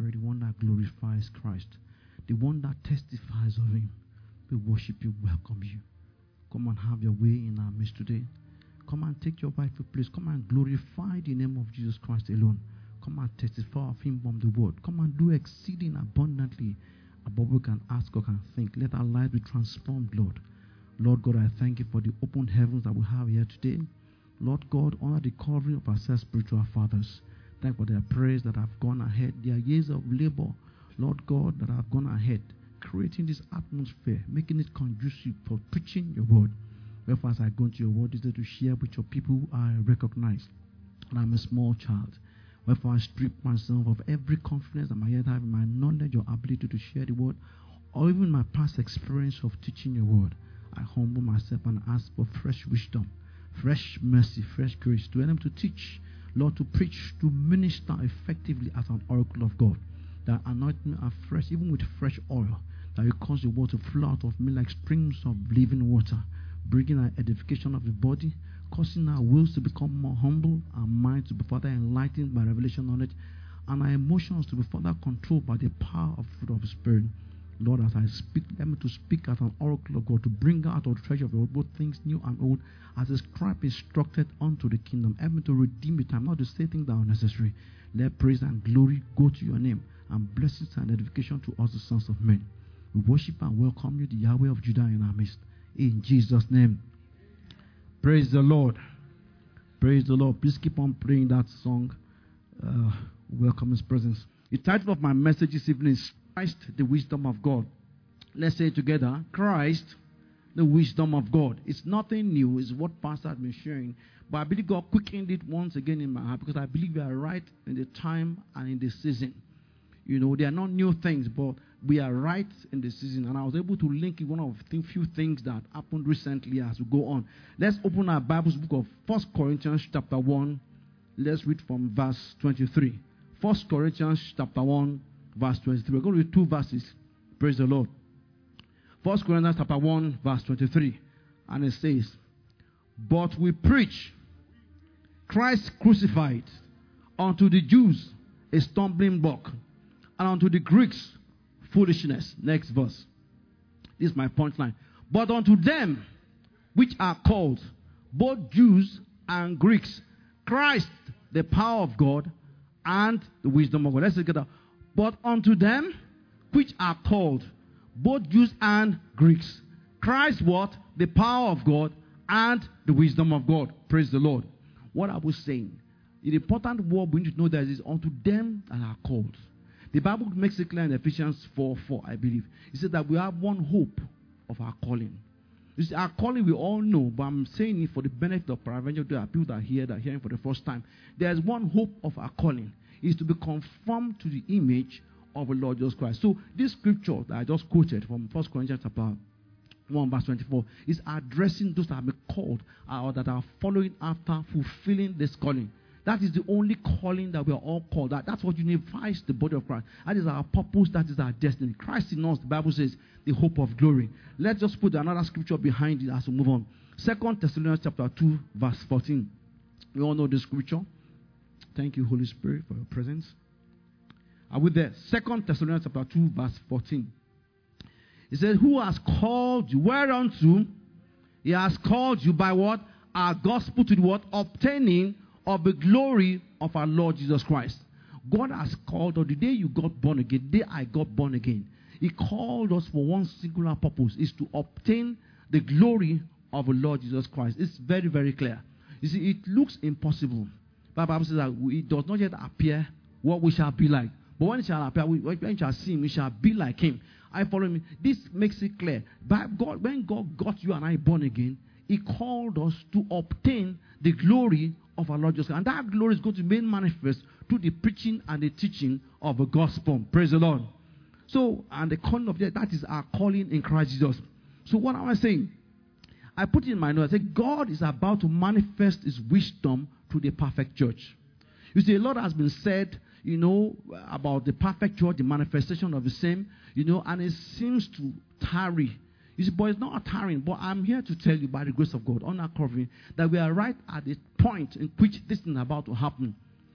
Spirit, the one that glorifies Christ, the one that testifies of Him. We worship you, welcome you. Come and have your way in our midst today. Come and take your rightful place. Come and glorify the name of Jesus Christ alone. Come and testify of Him from the word. Come and do exceeding abundantly above we can ask or can think. Let our lives be transformed, Lord. Lord God, I thank you for the open heavens that we have here today. Lord God, honor the covering of our spiritual fathers. Thank you for their prayers that have gone ahead, their years of labor, Lord God, that have gone ahead, creating this atmosphere, making it conducive for preaching your word. Wherefore, as I go into your word, is there to share with your people who I recognize that I'm a small child. Wherefore, I strip myself of every confidence that I yet have in my knowledge or ability to share the word, or even my past experience of teaching your word. I humble myself and ask for fresh wisdom, fresh mercy, fresh grace to enable to teach, Lord, to preach, to minister effectively as an oracle of God. That anoint me afresh, even with fresh oil, that will cause the water to flow out of me like streams of living water, bringing an edification of the body, causing our wills to become more humble, our minds to be further enlightened by revelation knowledge, and our emotions to be further controlled by the power of the fruit of the Spirit. Lord, as I speak, let me to speak as an oracle of God, to bring out of the treasure of the Lord both things new and old, as a scribe instructed unto the kingdom. Help me to redeem the time, not to say things that are necessary. Let praise and glory go to your name, and blessings and edification to us, the sons of men. We worship and welcome you, the Yahweh of Judah, in our midst. In Jesus' name. Praise the Lord. Praise the Lord. Please keep on playing that song. Welcome His presence. The title of my message this evening is Christ, the wisdom of God. Let's say it together. Christ, the wisdom of God. It's nothing new. It's what Pastor has been sharing. But I believe God quickened it once again in my heart, because I believe we are right in the time and in the season. You know, they are not new things, but we are right in the season. And I was able to link in one of the few things that happened recently as we go on. Let's open our Bibles, book of 1 Corinthians chapter 1. Let's read from verse 23. 1 Corinthians chapter 1, verse 23. We're going to read two verses. Praise the Lord. 1 Corinthians chapter 1, verse 23. And it says, but we preach Christ crucified, unto the Jews a stumbling block, and unto the Greeks foolishness. Next verse. This is my punchline. But unto them which are called, both Jews and Greeks, Christ, the power of God and the wisdom of God. Let's together. But unto them which are called, both Jews and Greeks, Christ what? The power of God and the wisdom of God. Praise the Lord. What I was saying, the important word we need to know that is unto them that are called. The Bible makes it clear in Ephesians 4:4, I believe. It says that we have one hope of our calling. You see, our calling we all know, but I'm saying it for the benefit of peradventure there are people that are here, that are hearing for the first time. There's one hope of our calling, is to be conformed to the image of the Lord Jesus Christ. So this scripture that I just quoted from 1 Corinthians chapter 1 verse 24 is addressing those that have been called or that are following after fulfilling this calling. That is the only calling that we are all called. That's what unifies the body of Christ. That is our purpose. That is our destiny. Christ in us, the Bible says, the hope of glory. Let's just put another scripture behind it as we move on. 2 Thessalonians chapter 2, verse 14. We all know this scripture. Thank you, Holy Spirit, for your presence. Are we there? 2 Thessalonians chapter 2, verse 14. It says, who has called you? Whereunto? He has called you by what? Our gospel to the what? Obtaining of the glory of our Lord Jesus Christ. God has called us. The day you got born again, the day I got born again, He called us for one singular purpose, is to obtain the glory of the Lord Jesus Christ. It's very, very clear. You see, it looks impossible. The Bible says that it does not yet appear what we shall be like. But when it shall appear, when we shall see Him, we shall be like Him. I follow me. This makes it clear. God, when God got you and I born again, He called us to obtain the glory of our Lord Jesus Christ. And that glory is going to be manifest through the preaching and the teaching of the gospel. Praise the Lord. So, and the calling of that is our calling in Christ Jesus. So what am I saying? I put it in my notes. I say God is about to manifest His wisdom through the perfect church. You see, a lot has been said, you know, about the perfect church, the manifestation of the same, you know, and it seems to tarry. You see, but it's not a tarrying. But I'm here to tell you by the grace of God, on our covering, that we are right at the point in which this is about to happen.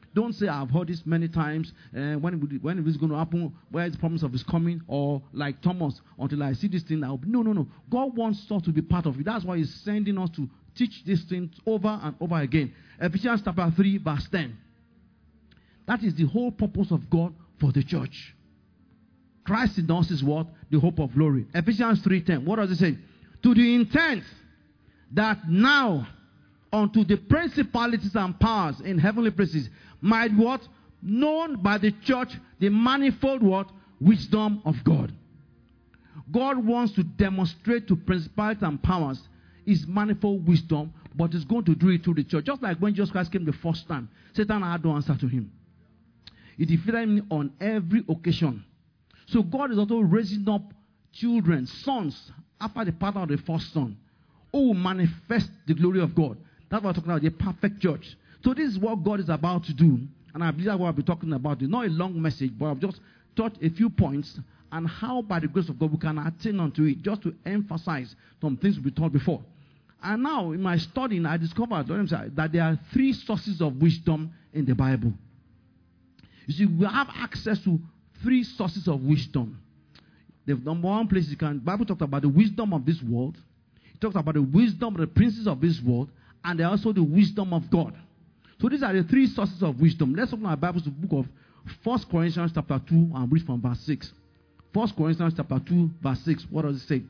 Don't say, I've heard this many times. When is this going to happen? Where is the promise of his coming? Or like Thomas, until I see this thing. No. God wants us to be part of it. That's why he's sending us to teach these things over and over again. Ephesians chapter 3, verse 10. That is the whole purpose of God for the church. Christ in us is what? The hope of glory. Ephesians 3:10. What does it say? To the intent that now unto the principalities and powers in heavenly places might what? Known by the church the manifold what? Wisdom of God. God wants to demonstrate to principalities and powers his manifold wisdom, but he's going to do it through the church. Just like when Jesus Christ came the first time, Satan had no answer to him. He defeated him on every occasion. So God is also raising up children, sons, after the pattern of the first son, who will manifest the glory of God. That's what I'm talking about, the perfect church. So this is what God is about to do. And I believe that's what I'll be talking about. It's not a long message, but I've just taught a few points and how by the grace of God we can attain unto it, just to emphasize some things we taught before. And now in my studying, I discovered that there are 3 sources of wisdom in the Bible. You see, we have access to 3 sources of wisdom. The number one place the Bible talks about the wisdom of this world. It talks about the wisdom of the princes of this world, and there also the wisdom of God. So these are the 3 sources of wisdom. Let's open our Bibles to the book of 1 Corinthians chapter 2 and read from verse 6. 1 Corinthians chapter 2, verse 6. What does it say?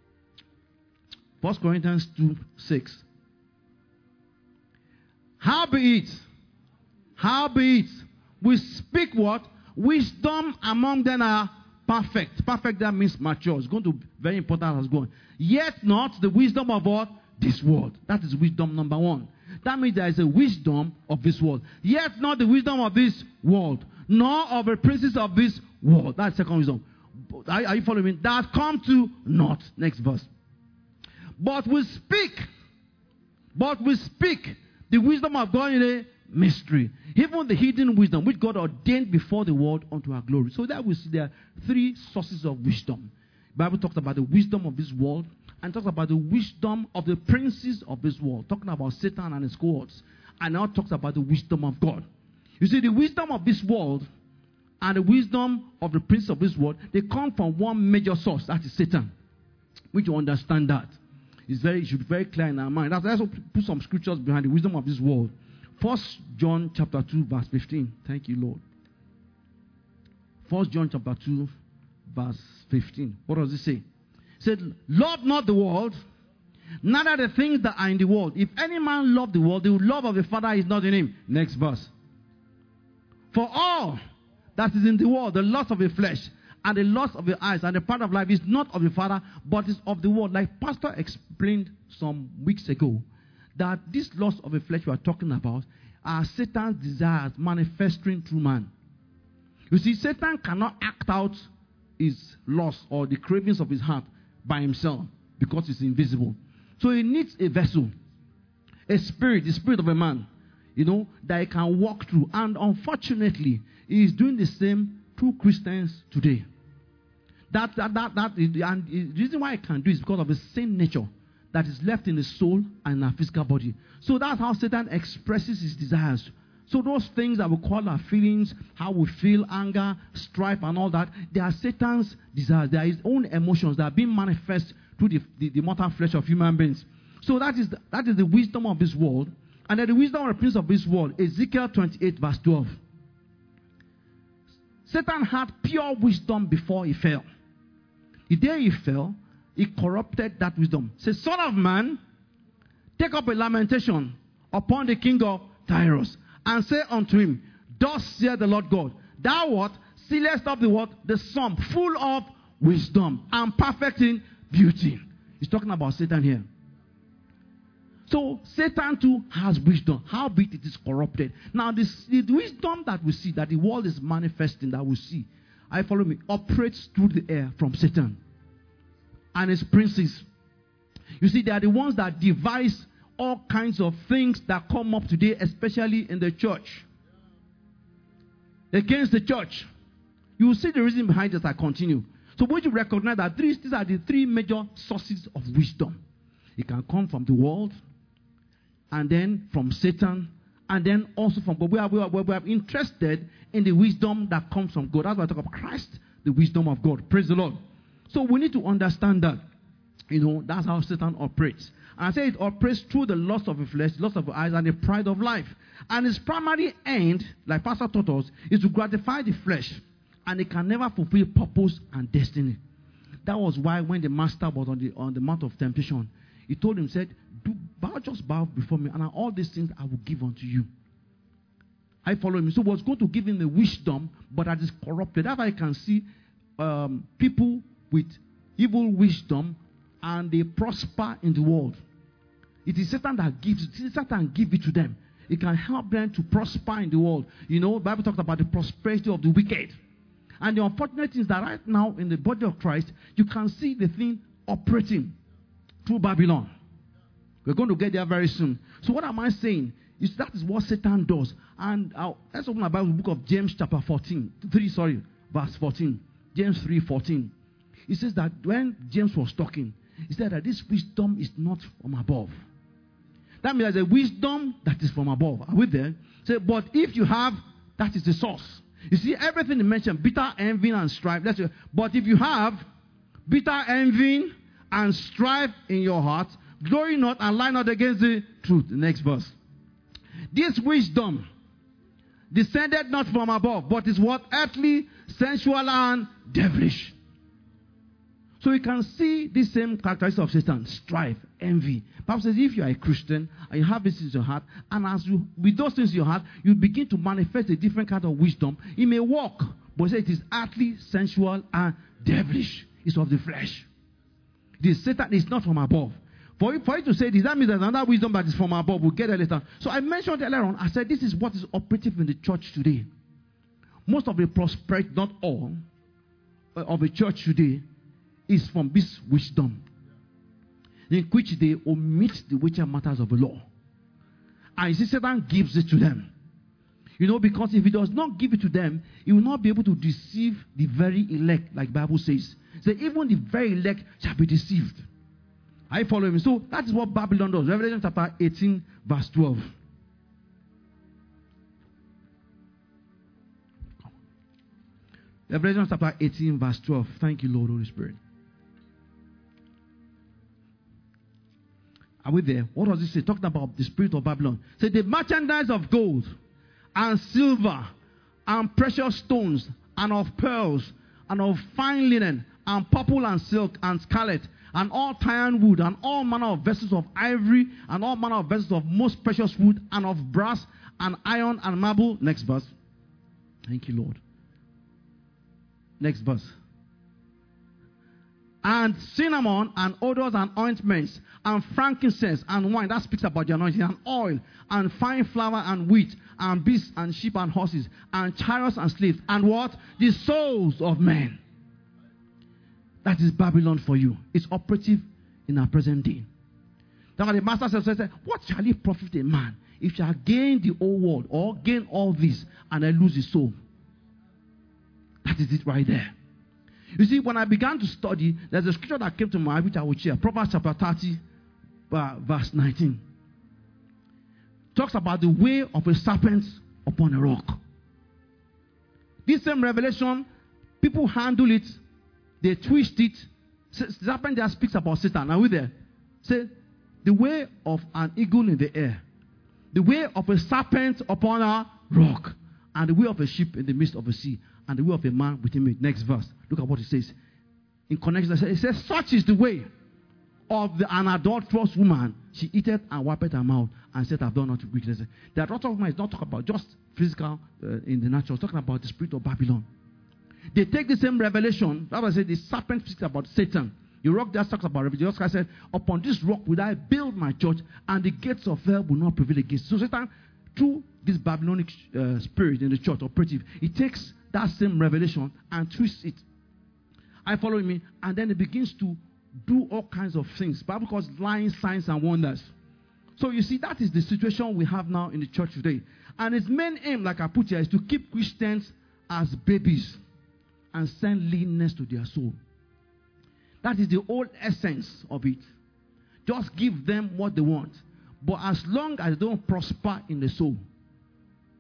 1 Corinthians 2, 6. Howbeit, we speak what? Wisdom among them are perfect. Perfect, that means mature. It's going to be very important as going. Yet not the wisdom of what? This world. That is wisdom number 1. That means there is a wisdom of this world. Yet not the wisdom of this world, nor of the princes of this world. That's second wisdom. Are you following me? That come to naught. Next verse. But we speak the wisdom of God in a mystery, even the hidden wisdom which God ordained before the world unto our glory. So that we see there are 3 sources of wisdom. The Bible talks about the wisdom of this world and talks about the wisdom of the princes of this world, talking about Satan and his cohorts, and now talks about the wisdom of God. You see, the wisdom of this world and the wisdom of the prince of this world, they come from one major source, that is Satan. We should understand that. It should be very clear in our mind. Let's also put some scriptures behind the wisdom of this world. 1 John chapter 2, verse 15. Thank you, Lord. 1 John chapter 2, verse 15. What does it say? It said, love not the world, neither the things that are in the world. If any man love the world, the love of the Father is not in him. Next verse. For all that is in the world, the lust of the flesh, and the lust of the eyes, and the pride of life is not of the Father, but is of the world. Like Pastor explained some weeks ago, that this lust of the flesh we are talking about are Satan's desires manifesting through man. You see, Satan cannot act out his lust or the cravings of his heart by himself because it's invisible. So he needs a vessel, a spirit, the spirit of a man, that he can walk through. And unfortunately, he is doing the same through Christians today. And the reason why he can do it is because of the same nature that is left in the soul and our physical body. So that's how Satan expresses his desires. So those things that we call our feelings, how we feel, anger, strife, and all that, they are Satan's desires. They are his own emotions that are being manifest through the mortal flesh of human beings. So that is the wisdom of this world. And then the wisdom of the prince of this world, Ezekiel 28, verse 12. Satan had pure wisdom before he fell. The day he fell, he corrupted that wisdom. Say, son of man, take up a lamentation upon the king of Tyrus, and say unto him, thus saith the Lord God, thou what? Sealest up the what? The sum, full of wisdom and perfect in beauty. He's talking about Satan here. So Satan too has wisdom, howbeit it is corrupted. Now the wisdom that we see, that the world is manifesting, that we see, I follow me, operates through the air from Satan and his princes. You see, they are the ones that devise all kinds of things that come up today, especially in the church, against the church. You will see the reason behind this. I continue. So would you recognize that these are the 3 major sources of wisdom? It can come from the world, and then from Satan, and then also from God. We are interested in the wisdom that comes from God. That's why I talk about Christ, the wisdom of God. Praise the Lord. So we need to understand that. That's how Satan operates. And I say it operates through the lust of the flesh, lust of the eyes, and the pride of life. And its primary end, like Pastor taught us, is to gratify the flesh. And it can never fulfill purpose and destiny. That was why when the master was on the mount of temptation, he told him, said, just bow before me, and all these things I will give unto you. I follow him. So he was going to give him the wisdom, but that is corrupted. That's why I can see people with evil wisdom, and they prosper in the world. It is Satan that gives it. Satan gives it to them. It can help them to prosper in the world. The Bible talks about the prosperity of the wicked. And the unfortunate thing is that right now in the body of Christ, you can see the thing operating through Babylon. We're going to get there very soon. So what am I saying? That is what Satan does. And let's open our Bible, the book of James chapter 3, verse 14. James 3:14. It says that when James was talking, he said that this wisdom is not from above. That means there's a wisdom that is from above. Are we there? Say, but if you have, that is the source. You see, everything he mentioned, bitter envy and strife. But if you have bitter envy and strife in your heart, glory not and lie not against the truth. The next verse. This wisdom descended not from above, but is what? Earthly, sensual, and devilish. So you can see the same characteristics of Satan: strife, envy. Bible says if you are a Christian and you have this in your heart, and as you with those things in your heart, you begin to manifest a different kind of wisdom. It may work, but it is earthly, sensual, and devilish. It's of the flesh. This Satan is not from above. For you to say this, that means there's another wisdom that is from above. We'll get there later. So I mentioned earlier on, I said this is what is operative in the church today. Most of the prosperity, not all, of the church today is from this wisdom, in which they omit the weightier matters of the law. And you see, Satan gives it to them. Because if he does not give it to them, he will not be able to deceive the very elect, like the Bible says. So even the very elect shall be deceived. Are you following me? So that is what Babylon does. Revelation chapter 18, verse 12. Revelation chapter 18, verse 12. Thank you, Lord, Holy Spirit. Are we there? What does it say? Talking about the spirit of Babylon. Say the merchandise of gold and silver and precious stones and of pearls and of fine linen and purple and silk and scarlet and all iron wood and all manner of vessels of ivory and all manner of vessels of most precious wood and of brass and iron and marble. Next verse. Thank you, Lord. Next verse. And cinnamon and odors and ointments and frankincense and wine. That speaks about the anointing. And oil and fine flour and wheat and beasts and sheep and horses and chariots and slaves. And what? The souls of men. That is Babylon for you. It's operative in our present day. That's why the master says, what shall it profit a man if he shall gain the whole world or gain all this and then lose his soul? That is it right there. You see, when I began to study, there's a scripture that came to mind which I will share. Proverbs chapter 30, verse 19. Talks about the way of a serpent upon a rock. This same revelation, people handle it, they twist it. The serpent there speaks about Satan. Are we there? Say, the way of an eagle in the air, the way of a serpent upon a rock, and the way of a ship in the midst of a sea, and the way of a man within me. Next verse. Look at what it says. In connection, it says, such is the way of an adulterous woman. She eateth and wipeth her mouth and said, I've done not wickedness. The adulterous woman is not talking about just physical in the natural. It's talking about the spirit of Babylon. They take the same revelation. That's why I said the serpent speaks about Satan. The rock that talks about revelation. Jesus said, upon this rock will I build my church, and the gates of hell will not prevail against. So Satan, through this Babylonic spirit in the church operative, he takes that same revelation and twists it. Are you following me? And then it begins to do all kinds of things. The Bible calls lying signs and wonders. So you see, that is the situation we have now in the church today. And its main aim, like I put here, is to keep Christians as babies and send leanness to their soul. That is the whole essence of it. Just give them what they want. But as long as they don't prosper in the soul,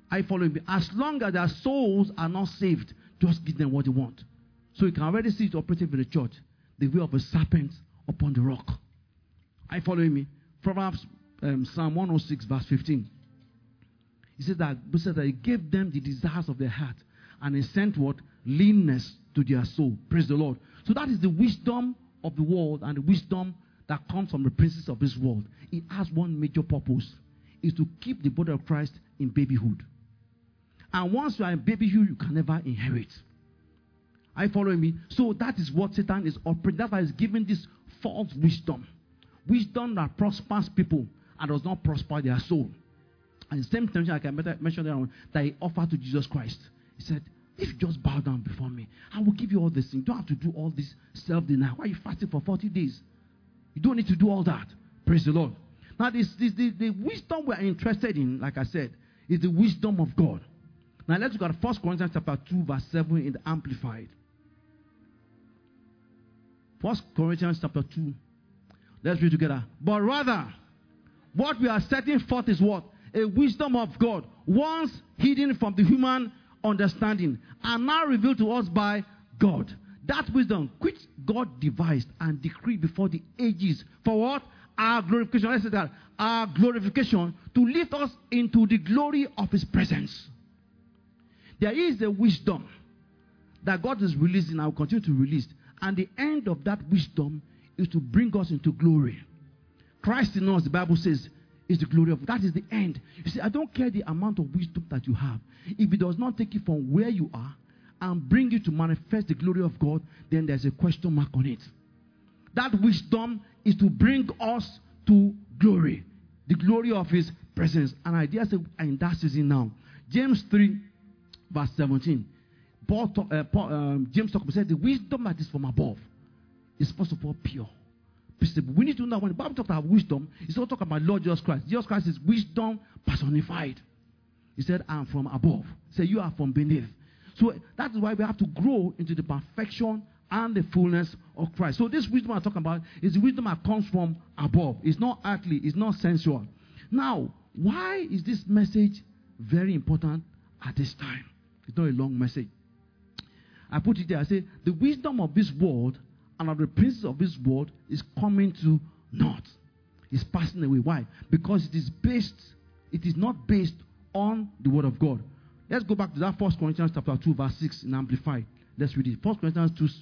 Are you following me? As long as their souls are not saved, just give them what they want. So you can already see it operating in the church. The way of a serpent upon the rock. Are you following me? Proverbs, Psalm 106 verse 15. He said that he gave them the desires of their heart. And he sent what? Leanness to their soul. Praise the Lord. So that is the wisdom of the world and the wisdom that comes from the princes of this world. It has one major purpose. Is to keep the body of Christ in babyhood. And once you are in babyhood, you can never inherit. Are you following me? So that is what Satan is operating. That's why he's giving this false wisdom. Wisdom that prospers people and does not prosper their soul. And the same thing I can mention there that he offered to Jesus Christ. He said, if you just bow down before me, I will give you all these things. You don't have to do all this self-denial. Why are you fasting for 40 days? You don't need to do all that. Praise the Lord. Now, the wisdom we're interested in, like I said, is the wisdom of God. Now, let's look at 1 Corinthians chapter 2, verse 7 in the Amplified. 1 Corinthians chapter 2. Let's read together. But rather, what we are setting forth is what? A wisdom of God, once hidden from the human understanding, and now revealed to us by God. That wisdom which God devised and decreed before the ages. For what? Our glorification. Let's say that. Our glorification, to lift us into the glory of His presence. There is a wisdom that God is releasing and will continue to release. And the end of that wisdom is to bring us into glory. Christ in us, the Bible says, is the glory of God. That is the end. You see, I don't care the amount of wisdom that you have. If it does not take you from where you are and bring you to manifest the glory of God, then there's a question mark on it. That wisdom is to bring us to glory. The glory of His presence. And I dare say, in that season now, James 3, verse 17. James said, the wisdom that is from above is first of all pure. Peaceable. We need to know when the Bible talks about wisdom, it's not talking about Lord Jesus Christ. Jesus Christ is wisdom personified. He said, I'm from above. He said, you are from beneath. So that is why we have to grow into the perfection and the fullness of Christ. So this wisdom I'm talking about is the wisdom that comes from above. It's not earthly. It's not sensual. Now, why is this message very important at this time? It's not a long message. I put it there. I say, the wisdom of this world and of the princes of this world is coming to naught. It's passing away. Why? Because it is not based on the word of God. Let's go back to that 1 Corinthians chapter 2, verse 6 in Amplified. Let's read it. 1 Corinthians 2.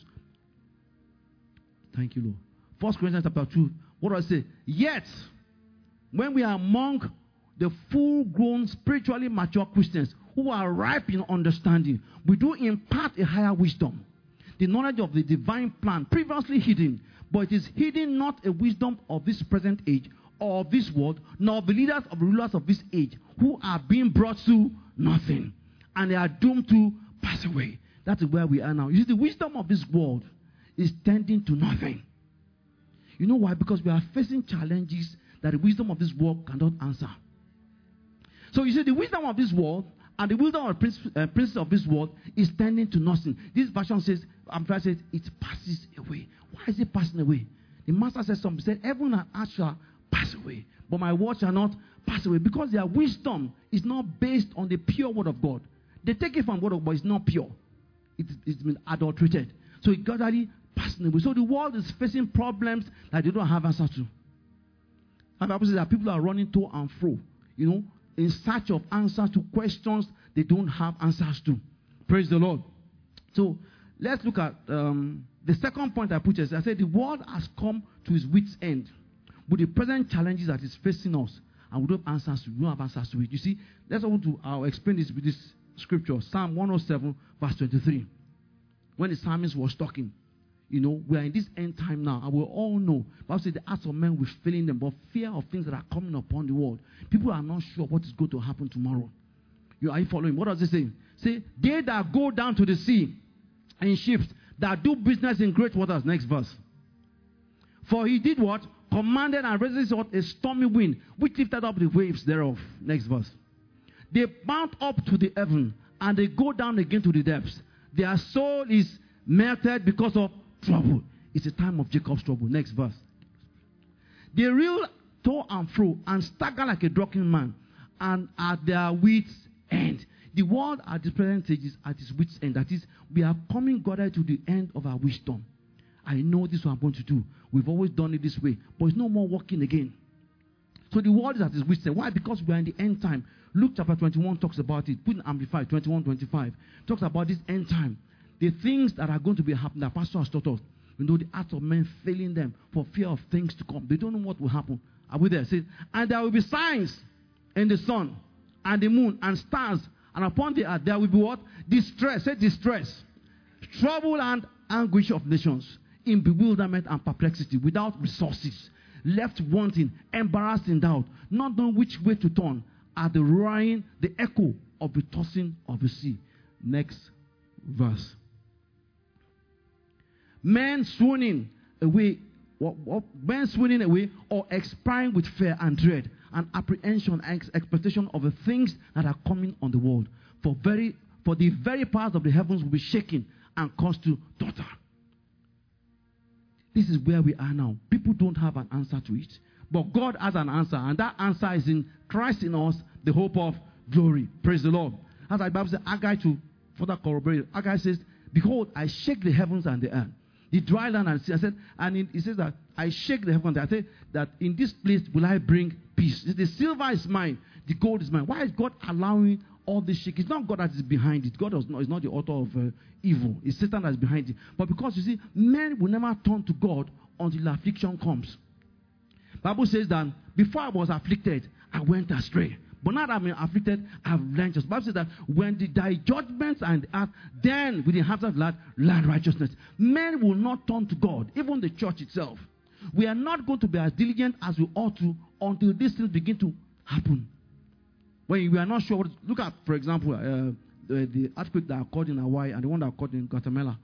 Thank you, Lord. 1 Corinthians chapter 2. What do I say? Yet, when we are among the full-grown, spiritually mature Christians who are ripe in understanding, we do impart a higher wisdom. The knowledge of the divine plan, previously hidden, but it is hidden not a wisdom of this present age or of this world, nor the leaders of the rulers of this age, who are being brought to nothing, and they are doomed to pass away. That is where we are now. You see, the wisdom of this world is tending to nothing. You know why? Because we are facing challenges that the wisdom of this world cannot answer. So you see, the wisdom of this world and the wisdom of the princes of this world is tending to nothing. This version says, it passes away. Why is it passing away? The master said something. He said, heaven and earth shall pass away, but my word shall not pass away. Because their wisdom is not based on the pure word of God. They take it from word of God, but it's not pure. It's been adulterated. So it gradually passing away. So the world is facing problems that they don't have answers to. And the Bible says that people are running to and fro, in search of answers to questions they don't have answers to. Praise the Lord. So let's look at the second point I put here. I said the world has come to its wit's end with the present challenges that is facing us, and we don't have answers to it. You see, I'll explain this with this scripture, Psalm 107, verse 23. When the psalmist was talking, we are in this end time now, and we all know. The Bible says the hearts of men will fail in them, but fear of things that are coming upon the world. People are not sure what is going to happen tomorrow. Are you following? What does it say? Say, they that go down to the sea in ships, that do business in great waters. Next verse. For he did what? Commanded and raised a stormy wind, which lifted up the waves thereof. Next verse. They mount up to the heaven, and they go down again to the depths. Their soul is melted because of trouble. It's a time of Jacob's trouble. Next verse. They reel to and fro and stagger like a drunken man, and at their wits' end. The world at the present stage is at its wit's end. That is, we are coming, God, to the end of our wisdom. I know this is what I'm going to do. We've always done it this way, but it's no more working again. So the world is at its wit's end. Why? Because we are in the end time. Luke chapter 21 talks about it. Put in Amplified 21:25. Talks about this end time. The things that are going to be happening. The pastor has taught us. The hearts of men failing them for fear of things to come. They don't know what will happen. Are we there? It says, and there will be signs in the sun and the moon and stars, and upon the earth there will be what? Distress. Say distress. Trouble and anguish of nations, in bewilderment and perplexity, without resources, left wanting, embarrassed in doubt, not knowing which way to turn, at the roaring, the echo of the tossing of the sea. Next verse. Men swooning away, or expiring with fear and dread and apprehension and expectation of the things that are coming on the world. For the very parts of the heavens will be shaken and caused to totter. This is where we are now. People don't have an answer to it. But God has an answer, and that answer is in Christ in us, the hope of glory. Praise the Lord. As the Bible says, Haggai, to further corroborate, Haggai says, behold, I shake the heavens and the earth, the dry land and sea. I said, and he says that I shake the heavens. I said that in this place will I bring peace. The silver is mine, the gold is mine. Why is God allowing all this shake? It's not God that is behind it. God is not the author of evil. It's Satan that is behind it. But because you see, men will never turn to God until affliction comes. Bible says that before I was afflicted, I went astray. But now that I'm afflicted, I've learned just. Bible says that when thy judgments and the earth, then with the hands of the learn righteousness. Men will not turn to God, even the church itself. We are not going to be as diligent as we ought to until these things begin to happen. When we are not sure, look at, for example, the earthquake that occurred in Hawaii and the one that occurred in Guatemala,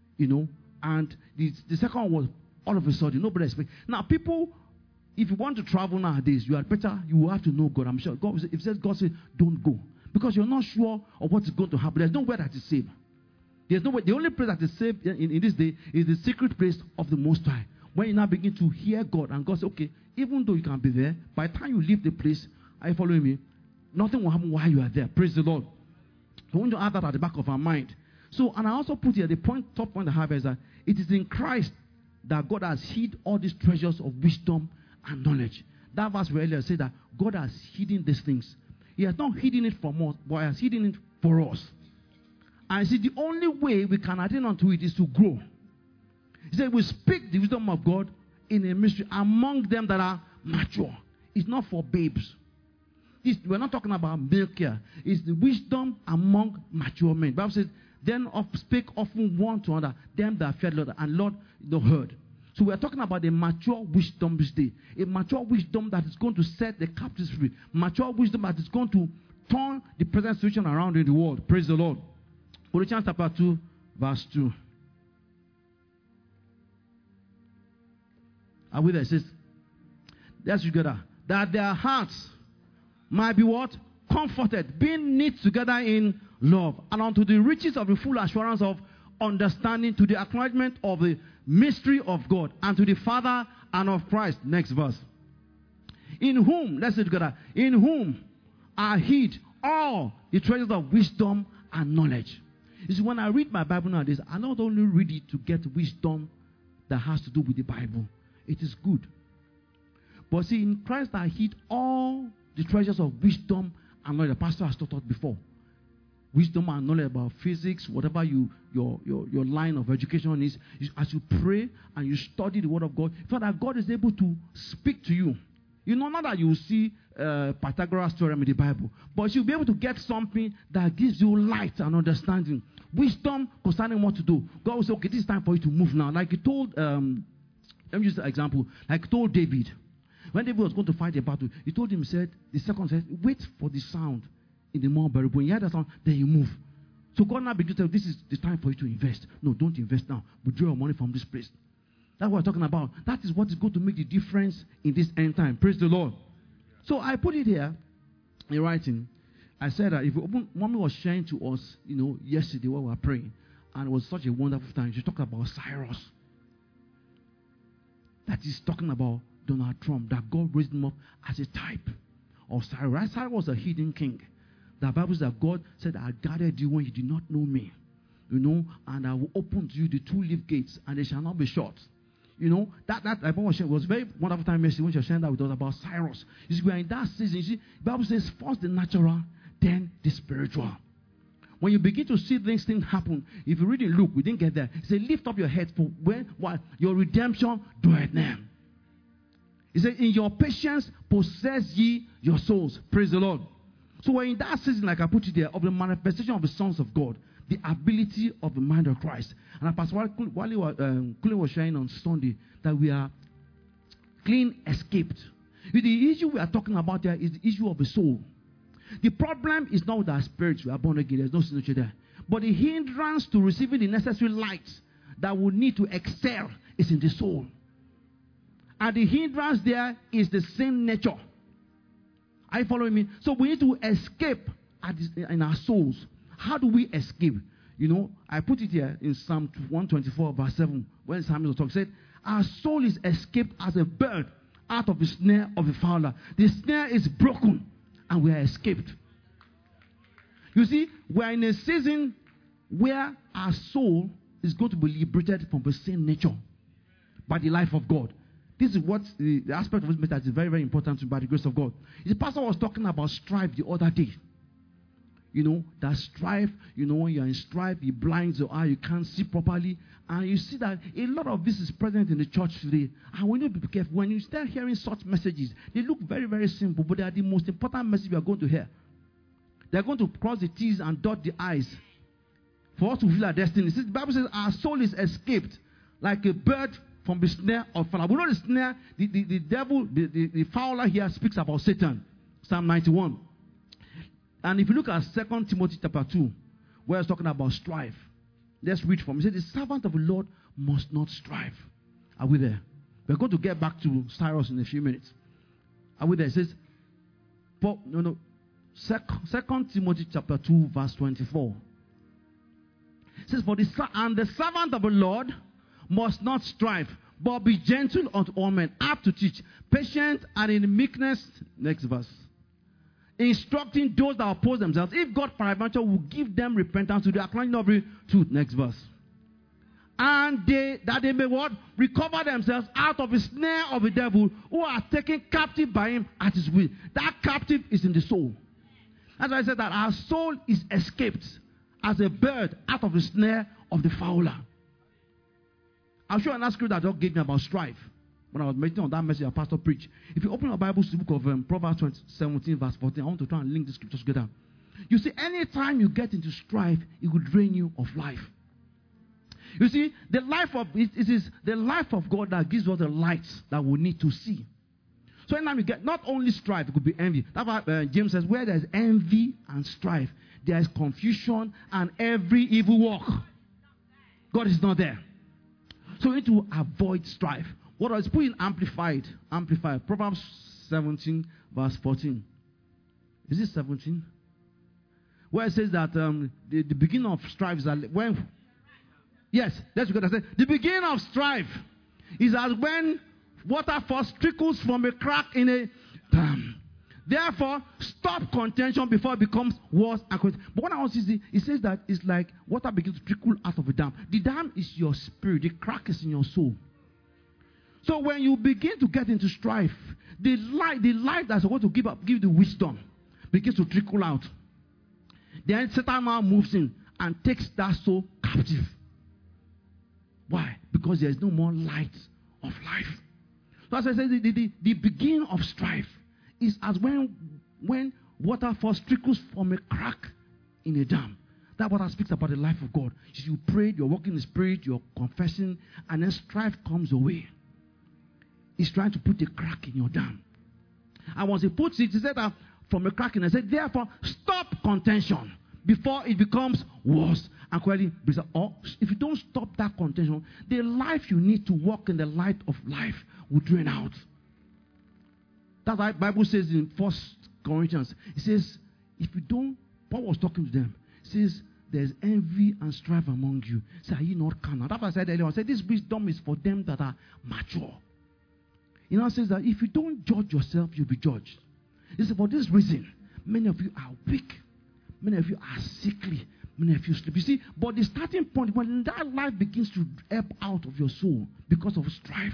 and the second one was all of a sudden, nobody expected. Now, people, if you want to travel nowadays, you will have to know God. I'm sure God says, don't go. Because you're not sure of what is going to happen. There's nowhere that is safe. There's no way. The only place that is safe in this day is the secret place of the Most High. When you now begin to hear God, and God says, okay, even though you can be there, by the time you leave the place, are you following me? Nothing will happen while you are there. Praise the Lord. So we want to have that at the back of our mind. So, and I also put here, top point I have is that it is in Christ that God has hid all these treasures of wisdom and knowledge. That verse we earlier said that God has hidden these things. He has not hidden it from us, but He has hidden it for us. And see, the only way we can attain unto it is to grow. He said, we speak the wisdom of God in a mystery among them that are mature. It's not for babes. We're not talking about milk here. It's the wisdom among mature men. The Bible says, then spake often one to another, them that feared Lord, and Lord heard. So we're talking about a mature wisdom this day. A mature wisdom that is going to set the captives free. Mature wisdom that is going to turn the present situation around in the world. Praise the Lord. Colossians chapter 2, verse 2. Are we there? It says, let's together. That their hearts might be what? Comforted, being knit together in love, and unto the riches of the full assurance of understanding, to the acknowledgement of the mystery of God, and to the Father and of Christ. Next verse. In whom, let's say together, in whom are hid all the treasures of wisdom and knowledge. You see, when I read my Bible nowadays, I not only read it to get wisdom that has to do with the Bible. It is good. But see, in Christ I hid all the treasures of wisdom and knowledge. The pastor has taught us before. Wisdom and knowledge about physics, whatever your line of education is, as you pray and you study the Word of God, so that God is able to speak to you. Not that you will see Pythagoras' theorem in the Bible, but you'll be able to get something that gives you light and understanding. Wisdom concerning what to do. God will say, okay, this is time for you to move now. Like He told, let me use an example. Like He told David. When David was going to fight a battle, He told him, the second said, wait for the sound in the more bearable. When you hear the sound, then you move. So God now begins to tell you, this is the time for you to invest. No, don't invest now. Withdraw your money from this place. That's what we're talking about. That is what is going to make the difference in this end time. Praise the Lord. So I put it here in writing. I said that if Mommy was sharing to us, yesterday while we were praying, and it was such a wonderful time. She talked about Cyrus. That is talking about Donald Trump, that God raised him up as a type of Cyrus. Cyrus was a hidden king. The Bible says that God said, I gathered you when you did not know me. And I will open to you the two-leaf gates, and they shall not be shut. That was very wonderful time when she was sharing that with us about Cyrus. You see, we are in that season. You see, the Bible says, first the natural, then the spiritual. When you begin to see things happen, if you read in Luke, we didn't get there. It says, lift up your head for while your redemption draweth near. He said, in your patience possess ye your souls. Praise the Lord. So we're in that season, like I put it there, of the manifestation of the sons of God, the ability of the mind of Christ. And Pastor Wally was sharing on Sunday that we are clean escaped. The issue we are talking about here is the issue of the soul. The problem is not with our spirits. We are born again. There's no signature there. But the hindrance to receiving the necessary light that we need to excel is in the soul. And the hindrance there is the same nature. Are you following me? So we need to escape in our souls. How do we escape? I put it here in Psalm 124, verse 7, when Samuel talks, said, our soul is escaped as a bird out of the snare of the fowler. The snare is broken, and we are escaped. You see, we are in a season where our soul is going to be liberated from the same nature by the life of God. This is what the aspect of this message is very, very important by the grace of God. The pastor was talking about strife the other day. That strife, when you're in strife, it blinds your eye, you can't see properly. And you see that a lot of this is present in the church today. And we need to be careful. When you start hearing such messages, they look very, very simple, but they are the most important message we are going to hear. They are going to cross the T's and dot the I's for us to fulfill our destiny. The Bible says our soul is escaped like a bird from the snare of fowler. We know the snare, the devil, the fowler here speaks about Satan. Psalm 91. And if you look at 2 Timothy chapter 2, where it's talking about strife, let's read from it. It says, the servant of the Lord must not strive. Are we there? We're going to get back to Cyrus in a few minutes. Are we there? It says, 2 Timothy chapter 2, verse 24. It says, the servant of the Lord must not strive, but be gentle unto all men, apt to teach, patient and in meekness. Next verse. Instructing those that oppose themselves, if God peradventure will give them repentance to the acknowledging of the truth. Next verse. And that they may what? Recover themselves out of the snare of the devil, who are taken captive by him at his will. That captive is in the soul. That's why I said that our soul is escaped as a bird out of the snare of the fowler. I'll show you another scripture that God gave me about strife. When I was meditating on that message our pastor preached. If you open your Bibles to the book of Proverbs 17, verse 14, I want to try and link the scriptures together. You see, anytime you get into strife, it will drain you of life. You see, the life of it is the life of God that gives us the lights that we need to see. So anytime you get not only strife, it could be envy. That's why James says, where there is envy and strife, there is confusion and every evil work. God is not there. So we need to avoid strife. What I was putting amplified. Proverbs 17, verse 14. Is it 17? Where it says that the beginning of strife is that when. Yes, that's what I said. The beginning of strife is as when water first trickles from a crack in a dam. Therefore, stop contention before it becomes worse. But what I want to see, it says that it's like water begins to trickle out of a dam. The dam is your spirit. The crack is in your soul. So when you begin to get into strife, the light that's supposed to give the wisdom begins to trickle out. Then Satan now moves in and takes that soul captive. Why? Because there is no more light of life. So as I said, the beginning of strife is as when water first trickles from a crack in a dam. That water speaks about the life of God. You prayed, you're walking in the spirit, you're confessing, and then strife comes away. It's trying to put a crack in your dam. And once he puts it, he said that from a crack in it, he said, therefore, stop contention before it becomes worse. And clearly, or if you don't stop that contention, the life you need to walk in the light of life will drain out. That's why the Bible says in 1 Corinthians, it says, if you don't, Paul was talking to them, it says, there's envy and strife among you. Say, are you not carnal? That's what I said earlier. I said, this wisdom is for them that are mature. You know, it says that if you don't judge yourself, you'll be judged. It's for this reason, many of you are weak Many of you are sickly. Many of you sleep. You see, but the starting point, when that life begins to ebb out of your soul because of strife,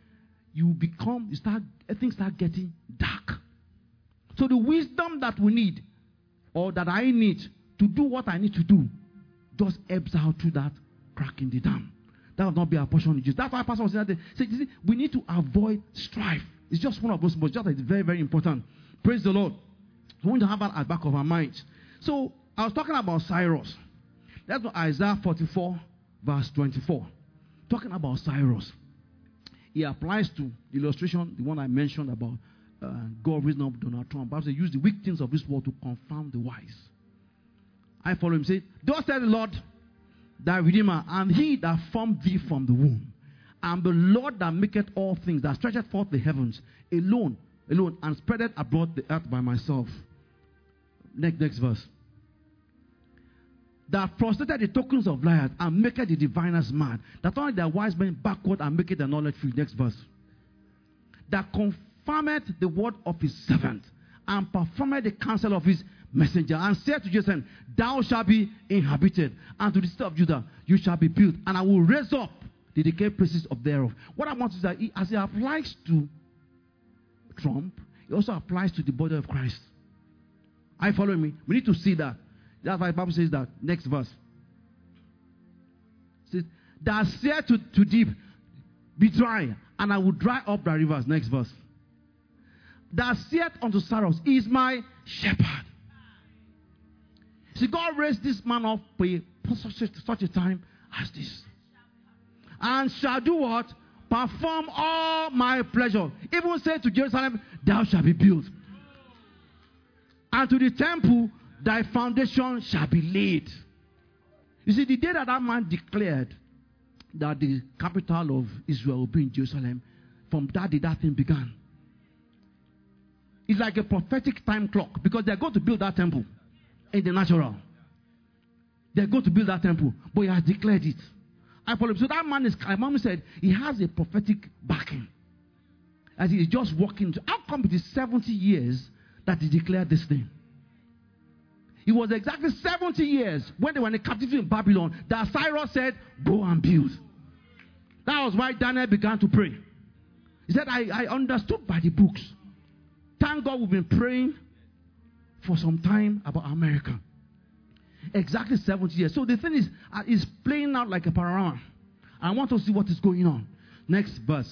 things start getting dark. So the wisdom that we need, or that I need to do what I need to do, just ebbs out through that crack in the dam. That will not be our portion in Jesus. That's why Pastor was saying that. You see, we need to avoid strife. It's just one of those, but just it's very, very important. Praise the Lord. We want to have that at the back of our minds. So, I was talking about Cyrus. That's what Isaiah 44, verse 24. Talking about Cyrus. It applies to the illustration, the one I mentioned about God raising up Donald Trump. Bible says, use the weak things of this world to confound the wise. I follow him. Say, thus said the Lord, thy Redeemer, and he that formed thee from the womb. And the Lord that maketh all things, that stretcheth forth the heavens, alone, and spreadeth abroad the earth by myself. Next verse. That frustrated the tokens of liars, and maketh the diviners mad. That turneth their wise men backward, and maketh their knowledge free. Next verse. That confirmeth the word of his servant, and performeth the counsel of his messenger, and said to Jerusalem, thou shalt be inhabited, and to the city of Judah you shall be built, and I will raise up the decayed places of thereof. What I want to say is that as it applies to Trump, it also applies to the body of Christ. Are you following me? We need to see that. That's why the Bible says that. Next verse. It says, thou said to deep, be dry, and I will dry up thy rivers. Next verse. Thou said unto Cyrus, he is my shepherd. See, God raised this man up for such a time as this. And shall do what? Perform all my pleasure. Even say to Jerusalem, thou shalt be built. And to the temple, thy foundation shall be laid. You see, the day that man declared that the capital of Israel will be in Jerusalem, from that day that thing began. It's like a prophetic time clock, because they're going to build that temple in the natural. They're going to build that temple, but he has declared it. I follow him. So that man my mom said he has a prophetic backing. As he is just walking. How come it is 70 years that he declared this thing? It was exactly 70 years when they were in the captivity in Babylon that Cyrus said, go and build. That was why Daniel began to pray. He said, I understood by the books. Thank God we've been praying for some time about America. Exactly 70 years. So the thing is playing out like a panorama. I want to see what is going on. Next verse.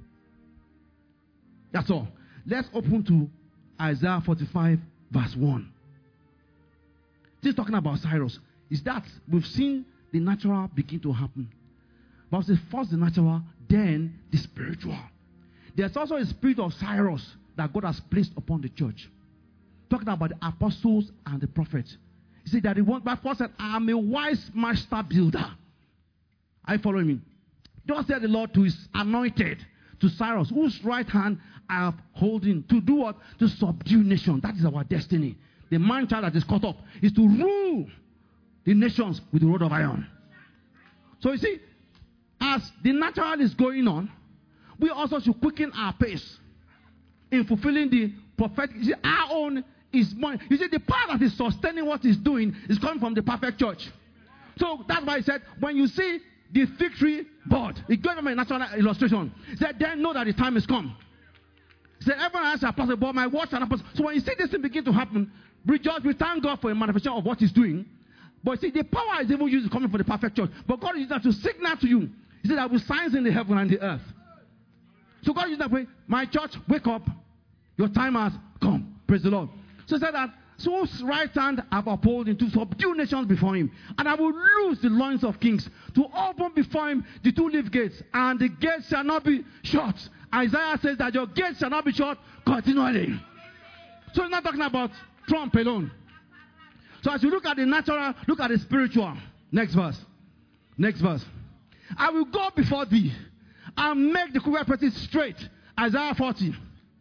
That's all. Let's open to Isaiah 45 verse 1. This is talking about Cyrus. Is that we've seen the natural begin to happen. But it's first the natural, then the spiritual. There's also a spirit of Cyrus that God has placed upon the church. Talking about the apostles and the prophets. He said that by first said, I am a wise master builder. Are you following me? Thus said the Lord to his anointed, to Cyrus, whose right hand I have holding, to do what? To subdue nations. That is our destiny. The man child that is caught up is to rule the nations with the rod of iron. So you see, as the natural is going on, we also should quicken our pace in fulfilling the prophetic. You see, our own is more. You see, the power that is sustaining what he's doing is coming from the perfect church. So that's why he said, when you see the fig tree bud, it goes from a natural illustration. He said, then know that the time has come. He said, everyone else shall pass, but my word shall not pass. So when you see this thing begin to happen, rejoice, we thank God for a manifestation of what he's doing. But see, the power is even used coming from the perfect church. But God used that to signal to you. He said, there will be signs in the heaven and the earth. So God used that way. My church, wake up. Your time has come. Praise the Lord. So he said that, so his right hand I have upholding to subdue nations before him. And I will loose the loins of kings, to open before him the two-leaf gates. And the gates shall not be shut. Isaiah says that your gates shall not be shut continually. So he's not talking about Trump alone. So as you look at the natural, look at the spiritual. Next verse. Next verse. I will go before thee and make the crooked places straight. Isaiah 40.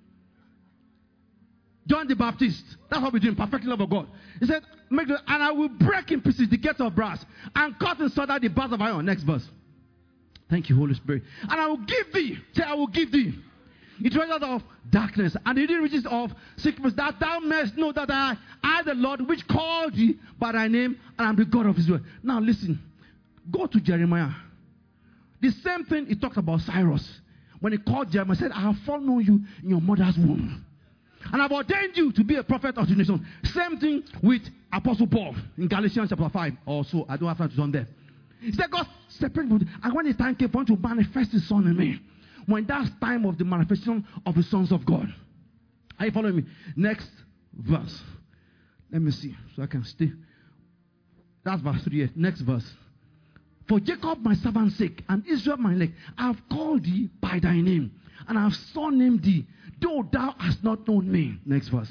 John the Baptist. That's what we do in perfect love of God. He said, and I will break in pieces the gates of brass and cut in sunder the bars of iron. Next verse. Thank you, Holy Spirit. And I will give thee. Say, I will give thee the treasures of darkness, and the hidden riches of secrets, that thou mayest know that I the Lord, which called thee by thy name, and am the God of Israel. Now listen, go to Jeremiah. The same thing he talked about Cyrus. When he called Jeremiah, he said, I have foreknown you in your mother's womb, and I've ordained you to be a prophet of the nation. Same thing with Apostle Paul in Galatians chapter 5. Also, I don't have time to turn there. He said, God separated me, and when the time came for him to manifest his son in me, when that's time of the manifestation of the sons of God. Are you following me? Next verse. Let me see, so I can stay. That's verse 3. Next verse. For Jacob my servant's sake, and Israel my elect, I have called thee by thy name, and I have surnamed thee, though thou hast not known me. Next verse.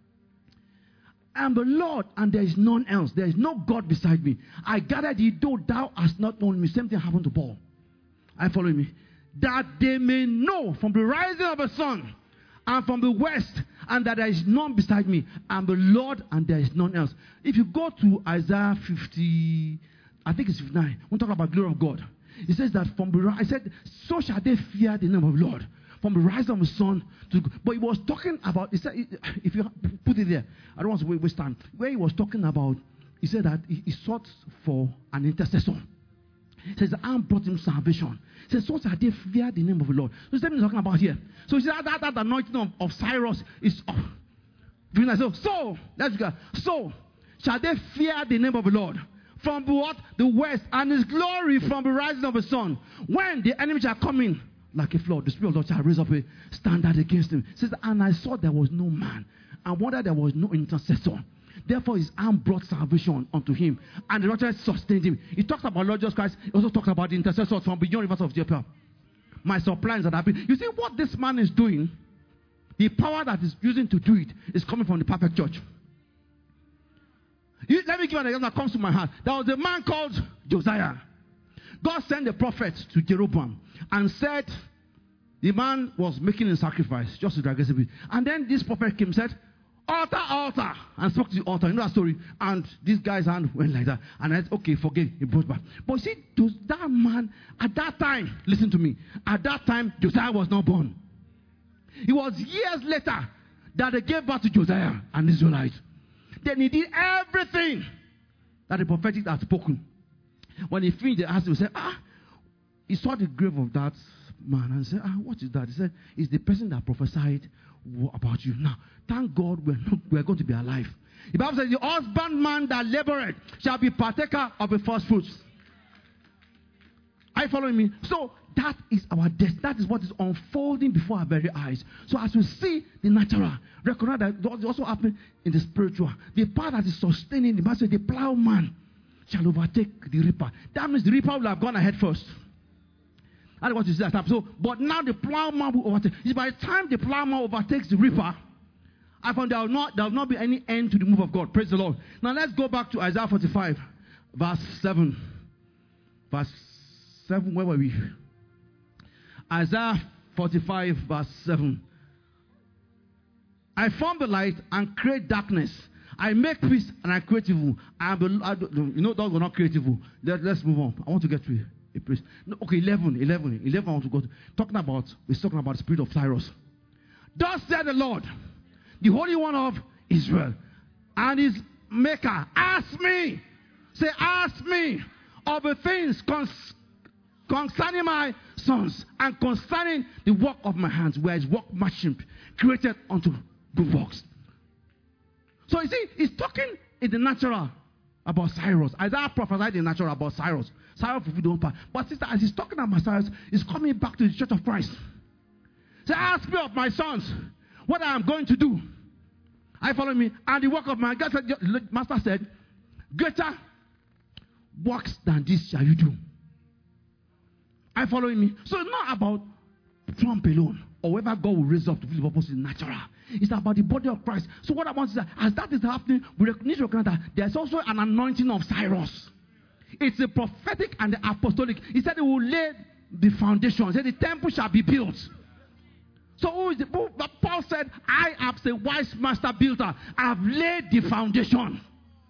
I am the Lord, and there is none else. There is no God beside me. I gathered thee, though thou hast not known me. Same thing happened to Paul. Are you following me? That they may know from the rising of the sun and from the west, and that there is none beside me. I am the Lord, and there is none else. If you go to Isaiah 50, I think it's 59, we'll talk about the glory of God. It says that from the rise, I said, so shall they fear the name of the Lord. From the rise of the sun to, but he was talking about, he said, if you put it there, I don't want to waste time. Where he was talking about, he said that he sought for an intercessor. He says, the arm brought him salvation. He says, so shall they fear the name of the Lord. So that's what he's talking about here. So he said that anointing of Cyrus is off. So, let's go. So shall they fear the name of the Lord from what? The west, and his glory from the rising of the sun. When the enemy shall come in like a flood, the Spirit of the Lord shall raise up a standard against him. It says, and I saw there was no man, and wonder there was no intercessor. Therefore his arm brought salvation unto him, and the righteous sustained him. He talks about Lord Jesus Christ. He also talks about the intercessors from beyond rivers of Japheth. My supplies that have been. You see what this man is doing? The power that is using to do it is coming from the perfect church. Let me give an example that comes to my heart. There was a man called Josiah. God sent a prophet to Jeroboam and said the man was making a sacrifice, just to digress a bit. And then this prophet came and said, altar, altar, and spoke to the altar. You know that story? And this guy's hand went like that. And I said, okay, forget. He brought back. But see, that man, at that time, listen to me, at that time, Josiah was not born. It was years later that they gave birth to Josiah, an Israelite. Then he did everything that the prophetic had spoken. When he finished, they asked him, he said, he saw the grave of that man and said, what is that? He said, it's the person that prophesied about you. Now, thank God we're going to be alive. The Bible says, the husbandman that laboreth shall be partaker of the first fruits. Are you following me? So, that is our destiny. That is what is unfolding before our very eyes. So, as we see the natural, recognize that it also happens in the spiritual. The part that is sustaining the Bible says, the plowman shall overtake the reaper. That means the reaper will have gone ahead first. That's what you see that time. So, but now the plowman will overtake. By the time the plowman overtakes the reaper, I found there will not be any end to the move of God. Praise the Lord. Now let's go back to Isaiah 45, verse 7. Verse 7, where were we? Isaiah 45, verse 7. I form the light and create darkness. I make peace and I create evil. Those were not create evil. Let's move on. I want to get to a place. No, okay, 11 I want to go to. We're talking about the spirit of Cyrus. Thus said the Lord, the Holy One of Israel, and his maker, ask me, say, ask me of the things concerning my sons and concerning the work of my hands, where his workmanship created unto good works. So you see, he's talking in the natural about Cyrus. Isaiah prophesied in the natural about Cyrus. Cyrus fulfilled part. But sister, as he's talking about Cyrus, he's coming back to the church of Christ. Say, ask me of my sons what I am going to do. Are you following me? And the work of my God, Master said, greater works than this shall you do. Are you following me? So it's not about Trump alone, or whether God will raise up to fulfill the purpose in natural. It's about the body of Christ. So what I want to say, as that is happening, we need to recognize that there's also an anointing of Cyrus. It's the prophetic and the apostolic. He said he will lay the foundation. He said the temple shall be built. So who is Paul said, I am the wise master builder. I have laid the foundation.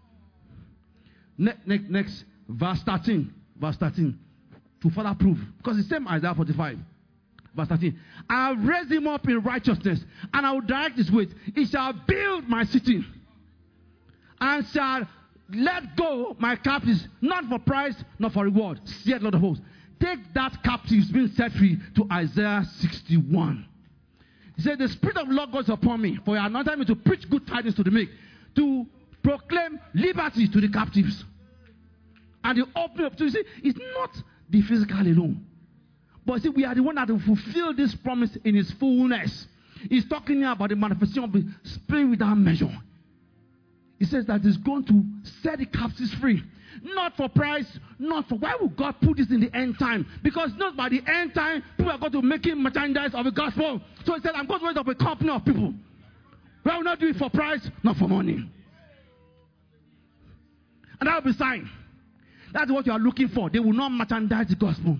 Next, verse 13. Verse 13. To further prove. Because it's the same Isaiah 45. Verse 13. I have raised him up in righteousness, and I will direct his ways. He shall build my city, and shall let go my captives, not for price, not for reward, saith Lord of hosts. Take that captives being set free to Isaiah 61. He said, the Spirit of the Lord God is upon me, for he anointed me to preach good tidings to the meek, to proclaim liberty to the captives. And the opening up to, you see, it's not the physical alone. But see, we are the one that will fulfill this promise in its fullness. He's talking here about the manifestation of the Spirit without measure. He says that he's going to set the captives free. Not for price, not for... Why would God put this in the end time? Because not by the end time, people are going to make merchandise of the gospel. So he said, I'm going to raise up a company of people. I will not do it for price, not for money. And that will be a sign. That's what you are looking for. They will not merchandise the gospel.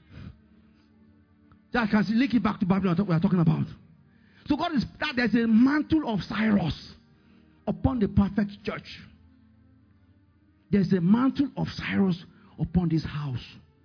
That can link it back to Babylon we are talking about. So God is that there's a mantle of Cyrus upon the perfect church. There's a mantle of Cyrus upon this house.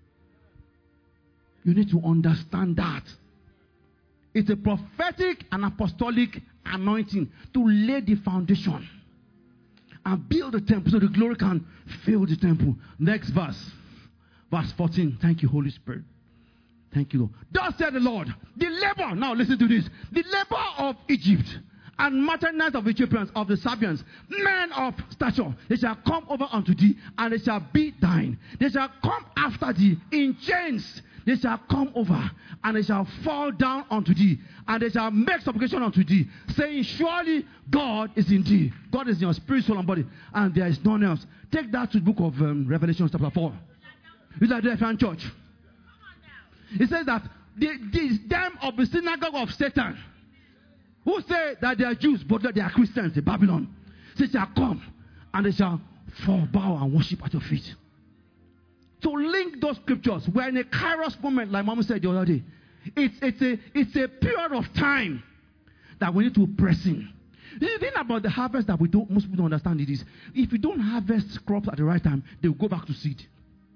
You need to understand that. It's a prophetic and apostolic anointing to lay the foundation and build the temple so the glory can fill the temple. Next verse. Verse 14. Thank you, Holy Spirit. Thank you, Lord. Thus said the Lord, the labor, now listen to this, the labor of Egypt and merchandise of Ethiopians, of the Sabians, men of stature, they shall come over unto thee, and they shall be thine. They shall come after thee in chains. They shall come over, and they shall fall down unto thee, and they shall make supplication unto thee, saying, surely God is in thee. God is in your spirit, soul, and body, and there is none else. Take that to the book of Revelation chapter 4. It's like the Ephesian church. It says that them of the synagogue of Satan, who say that they are Jews, but that they are Christians in Babylon, they shall come and they shall fall, bow, and worship at your feet. To link those scriptures, we're in a kairos moment, like Mama said the other day. It's a period of time that we need to press in. The thing about the harvest that most people don't understand it is, if you don't harvest crops at the right time, they will go back to seed.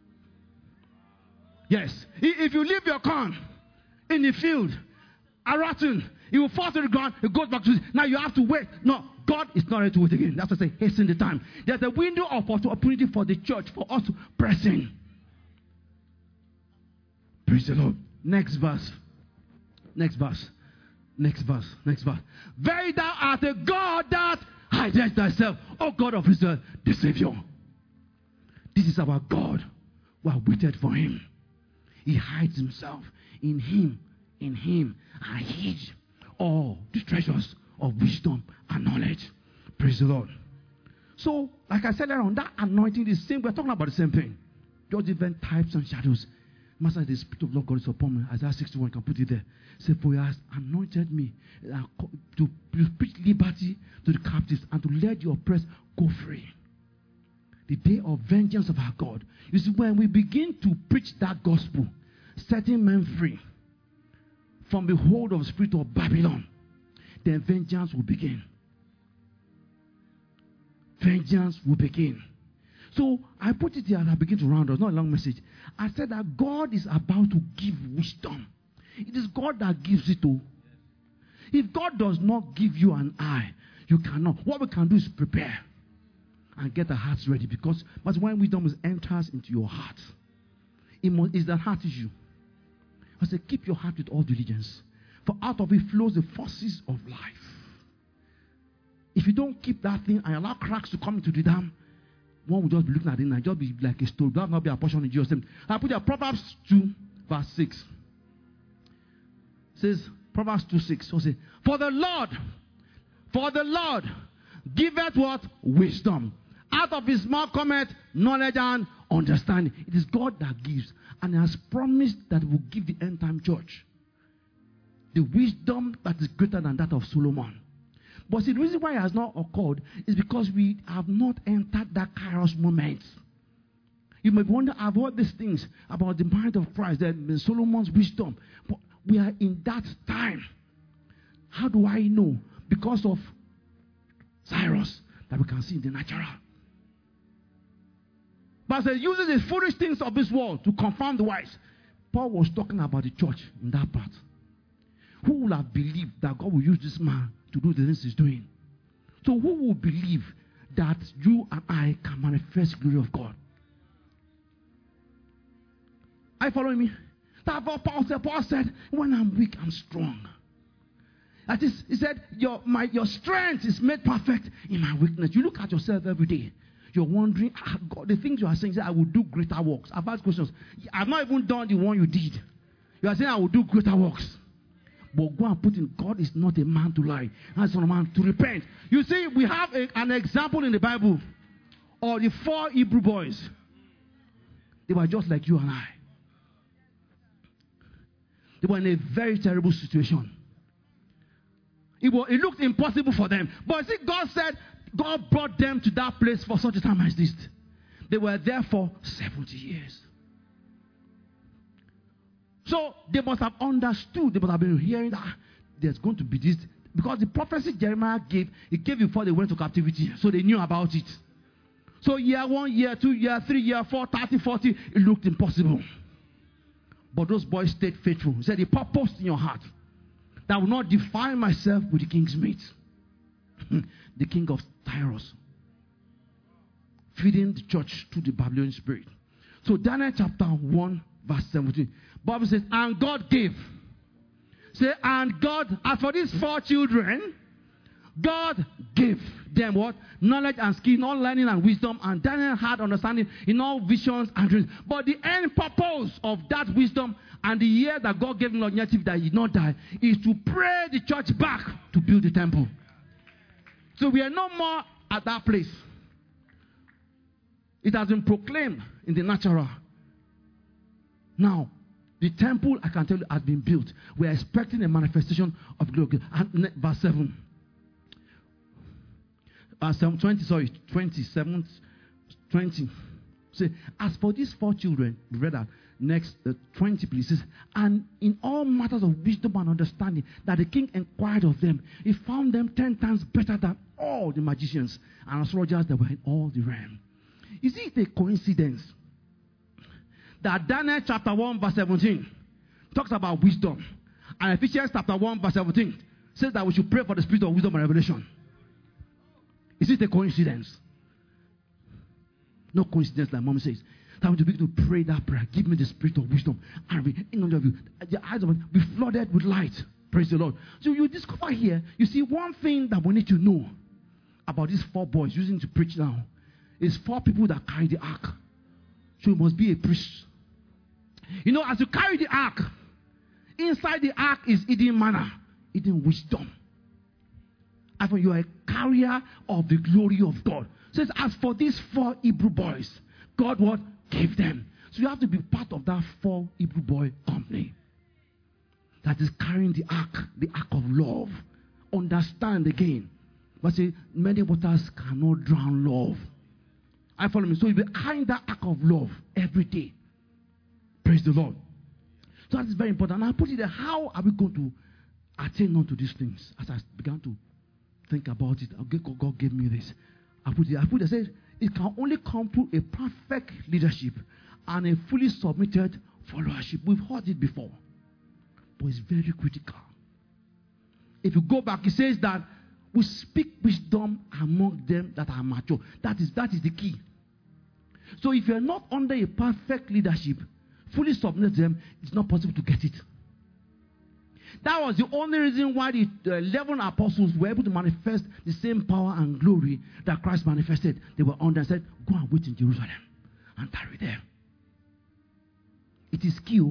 Yes. If you leave your corn in the field, rotten, it will fall to the ground, it goes back to... Now you have to wait. No, God is not ready to wait again. That's why I say, hasten the time. There's a window of opportunity for the church, for us to press in. Praise the Lord. Next verse. Next verse. Next verse. Next verse. Very thou art a God that hidest thyself, O God of Israel, the Savior. This is our God. We have waited for him. He hides himself in him, and hid all the treasures of wisdom and knowledge. Praise the Lord. So, like I said earlier on, that anointing is the same. We're talking about the same thing. Just different types and shadows. Master, the Spirit of Lord God is upon me. Isaiah 61, can put it there. Say, for he has anointed me to preach liberty to the captives and to let the oppressed go free. The day of vengeance of our God. You see, when we begin to preach that gospel, setting men free from the hold of the spirit of Babylon, then vengeance will begin. Vengeance will begin. So I put it here and I begin to round up. Not a long message. I said that God is about to give wisdom. It is God that gives it to. If God does not give you an eye, you cannot. What we can do is prepare and get the hearts ready, because but when wisdom enters into your heart, it's the heart issue. I say, keep your heart with all diligence, for out of it flows the forces of life. If you don't keep that thing and allow cracks to come into the dam, one will just be looking at it and just be like a stone. That will not be a portion in Jesus' name. I put there Proverbs 2, verse 6. It says, Proverbs 2, 6. So say, for the Lord giveth what? Wisdom. Out of his mouth cometh knowledge and understanding. It is God that gives, and he has promised that he will give the end time church the wisdom that is greater than that of Solomon. But see, the reason why it has not occurred is because we have not entered that kairos moment. You may wonder, I've heard these things about the mind of Christ, that Solomon's wisdom, but we are in that time. How do I know? Because of Cyrus that we can see in the natural. But it uses the foolish things of this world to confound the wise. Paul was talking about the church in that part. Who will have believed that God will use this man to do the things he's doing? So who will believe that you and I can manifest the glory of God? Are you following me? That's what Paul said. Paul said, when I'm weak, I'm strong. That is, he said, your strength is made perfect in my weakness. You look at yourself every day. You're wondering, God, the things you are saying, say, I will do greater works. I've asked questions. I've not even done the one you did. You are saying, I will do greater works. But go and put in, God is not a man to lie. That's not a man to repent. You see, we have an example in the Bible of the 4 Hebrew boys. They were just like you and I. They were in a very terrible situation. It looked impossible for them. But see, God said, God brought them to that place for such a time as this. They were there for 70 years. So they must have understood, they must have been hearing that there's going to be this. Because the prophecy Jeremiah gave, it gave before they went to captivity. So they knew about it. So year 1, year 2, year 3, year 4, 30, 40, it looked impossible. But those boys stayed faithful. He said, the purpose in your heart, that I will not define myself with the king's meat. The king of Tyros. Feeding the church to the Babylonian spirit. So Daniel chapter 1 verse 17. Bible says, and God gave. Say, and God, as for these 4 children, God gave them what? Knowledge and skill, all learning and wisdom. And Daniel had understanding in all visions and dreams. But the end purpose of that wisdom and the year that God gave him longevity that he did not die is to pray the church back to build the temple. So we are no more at that place. It has been proclaimed in the natural. Now, the temple, I can tell you, has been built. We are expecting a manifestation of glory. And verse 7. Verse 20. Say, as for these 4 children, we read that. Next, 20 please. Says, and in all matters of wisdom and understanding, that the king inquired of them, he found them 10 times better than all the magicians and astrologers that were in all the realm. Is it a coincidence that Daniel chapter 1 verse 17 talks about wisdom, and Ephesians chapter 1 verse 17 says that we should pray for the spirit of wisdom and revelation? Is it a coincidence? No coincidence, like mom says. That we begin to pray that prayer. Give me the spirit of wisdom. And in all of you, the eyes of it be flooded with light. Praise the Lord. So you discover here, you see, one thing that we need to know about these 4 boys using to preach now is 4 people that carry the ark. So you must be a priest. You know, as you carry the ark, inside the ark is hidden manna, hidden wisdom. And for you are a carrier of the glory of God. It says, as for these 4 Hebrew boys, God what? Gave them. So you have to be part of that 4 Hebrew boy company that is carrying the ark of love. Understand again. But say, many waters cannot drown love. I follow me. So you'll be carrying that ark of love every day. Praise the Lord. So that is very important. And I put it there, how are we going to attain on to these things? As I began to think about it, God gave me this. I put it, said, it can only come through a perfect leadership and a fully submitted followership. We've heard it before, but it's very critical. If you go back, it says that we speak wisdom among them that are mature. That is the key. So if you're not under a perfect leadership, fully submitted to them, it's not possible to get it. That was the only reason why the 11 apostles were able to manifest the same power and glory that Christ manifested. They were under and said, go and wait in Jerusalem and tarry there. It is key.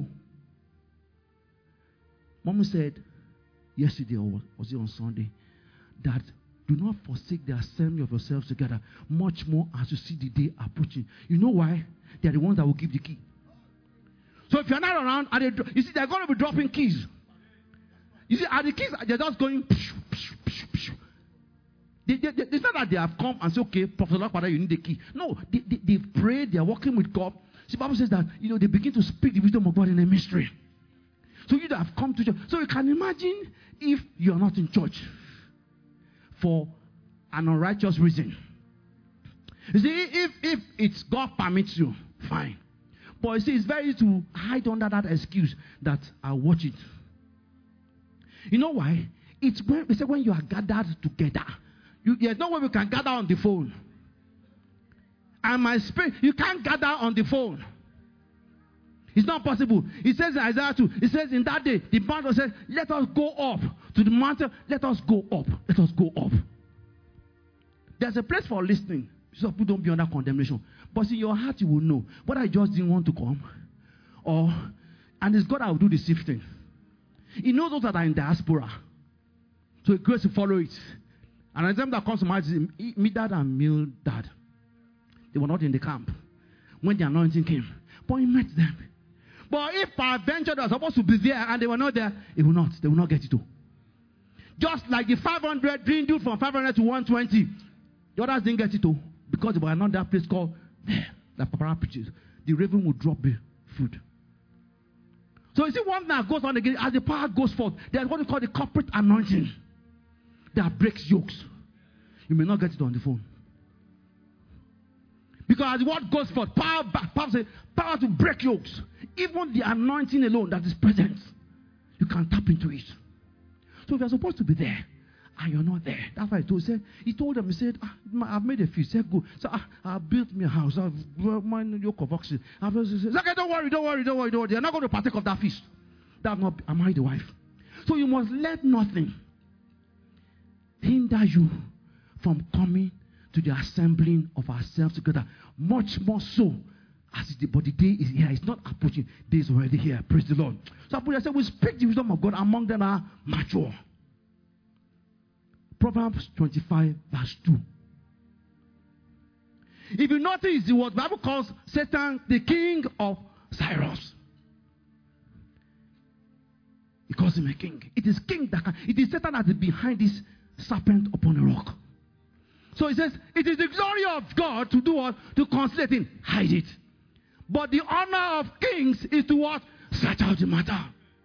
Mama said yesterday, or was it on Sunday, that do not forsake the assembly of yourselves together, much more as you see the day approaching. You know why? They are the ones that will give the key. So if you're not around, you see, they're going to be dropping keys. You see, the kids, they're just going. It's not that they have come and said, okay, Prophet Lakpada, you need the key. No, they've prayed, they're working with God. See, the Bible says that, they begin to speak the wisdom of God in a mystery. So you have come to church. So you can imagine if you are not in church for an unrighteous reason. You see, if it's God permits you, fine. But you see, it's very easy to hide under that excuse that I watch it. You know why? It's when we say when you are gathered together. There's no way we can gather on the phone. And my spirit, you can't gather on the phone. It's not possible. It says in Isaiah 2, it says in that day, the mountain says, let us go up to the mountain. Let us go up. Let us go up. There's a place for listening. So people don't be under condemnation. But in your heart, you will know whether I just didn't want to come. And it's God that will do the sifting. He knows those that are in diaspora. So he goes to follow it. And an example that comes to mind is Medad and Mildad. They were not in the camp when the anointing came. But he met them. But if peradventure they were supposed to be there and they were not there, they will not get it too. Just like the 500 dwindled from 500 to 120. The others didn't get it too. Because they were not that place called the Papara preaches. The raven will drop the food. So you see one thing that goes on again, as the power goes forth, there's what we call the corporate anointing that breaks yokes. You may not get it on the phone. Because as the word goes forth, power to break yokes. Even the anointing alone that is present, you can tap into it. So if you're supposed to be there, and you're not there, that's why he told them, he said, I've made a feast. He said, go. So I built me a house. I've my yoke of oxen. He said, okay, don't worry. They're not going to partake of that feast. Am I the wife? So you must let nothing hinder you from coming to the assembling of ourselves together. Much more so as but the day is here. It's not approaching. The day is already here. Praise the Lord. So I said, we speak the wisdom of God among them are mature. Proverbs 25 verse 2. If you notice, the word Bible calls Satan the king of Cyrus. He calls him a king. It is king it is Satan that is behind this serpent upon a rock. So he says, it is the glory of God to do what? To conceal it, hide it. But the honor of kings is to what? Search out the matter.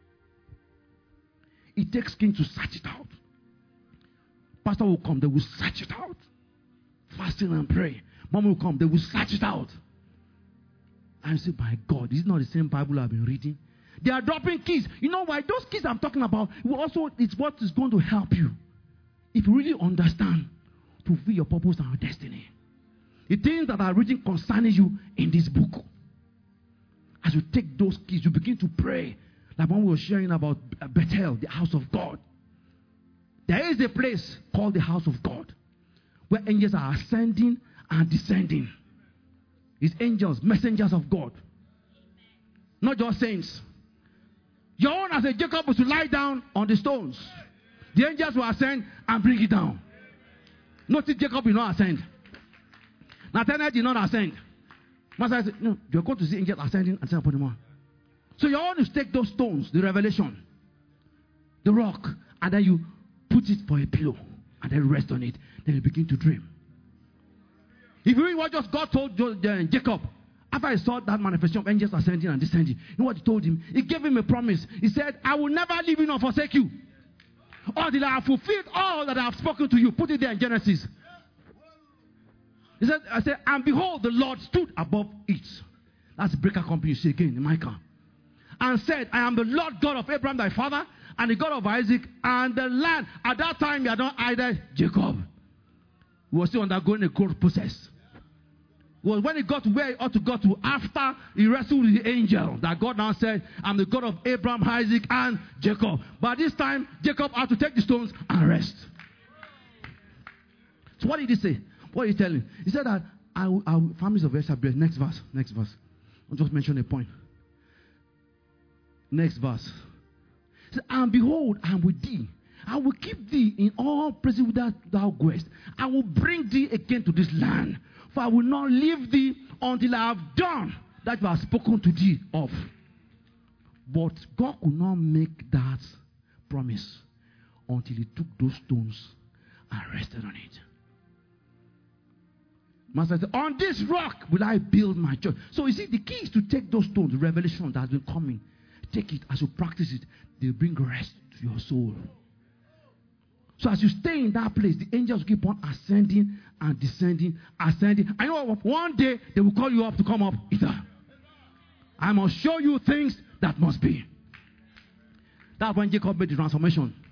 It takes king to search it out. Pastor will come, they will search it out. Fasting and pray. Mom will come, they will search it out. And say, my God, this is not the same Bible I've been reading. They are dropping keys. You know why? Those keys I'm talking about, it's what is going to help you. If you really understand to fulfill your purpose and your destiny. The things that are written concerning you in this book. As you take those keys, you begin to pray. Like when we were sharing about Bethel, the house of God. There is a place called the house of God. Where angels are ascending and descending. It's angels, messengers of God. Not just saints. Your own as a Jacob was to lie down on the stones. The angels will ascend and bring it down. Notice Jacob will not ascend. Nathanael did not ascend. Master said, no, you're going to see angels ascending and ascending upon the man. So you want to take those stones, the revelation, the rock, and then you put it for a pillow, and then rest on it. Then you begin to dream. If you read what just God told Jacob, after he saw that manifestation of angels ascending and descending, you know what he told him? He gave him a promise. He said, I will never leave you nor forsake you. Until I have fulfilled all that I have spoken to you. Put it there in Genesis. He said, and behold, the Lord stood above it. That's the breaker company you see again in Micah. And said, I am the Lord God of Abraham thy father, and the God of Isaac, and the land. At that time, you are not either Jacob. He was still undergoing a growth process. Well, when he got to where he ought to go to, after he wrestled with the angel, that God now said, I'm the God of Abraham, Isaac, and Jacob. But this time, Jacob had to take the stones and rest. So what did he say? What did he tell him? He said that our families of Israel, next verse. I'll just mention a point. Next verse. He said, and behold, I am with thee. I will keep thee in all places whither thou goest. I will bring thee again to this land. For I will not leave thee until I have done that you have spoken to thee of. But God could not make that promise until he took those stones and rested on it. Master said, on this rock will I build my church. So you see, the key is to take those stones, the revelation that has been coming. Take it, as you practice it, they bring rest to your soul. So as you stay in that place, the angels keep on ascending and descending, ascending. I know what? One day they will call you up to come up either. I must show you things that must be. That's when Jacob made the transformation.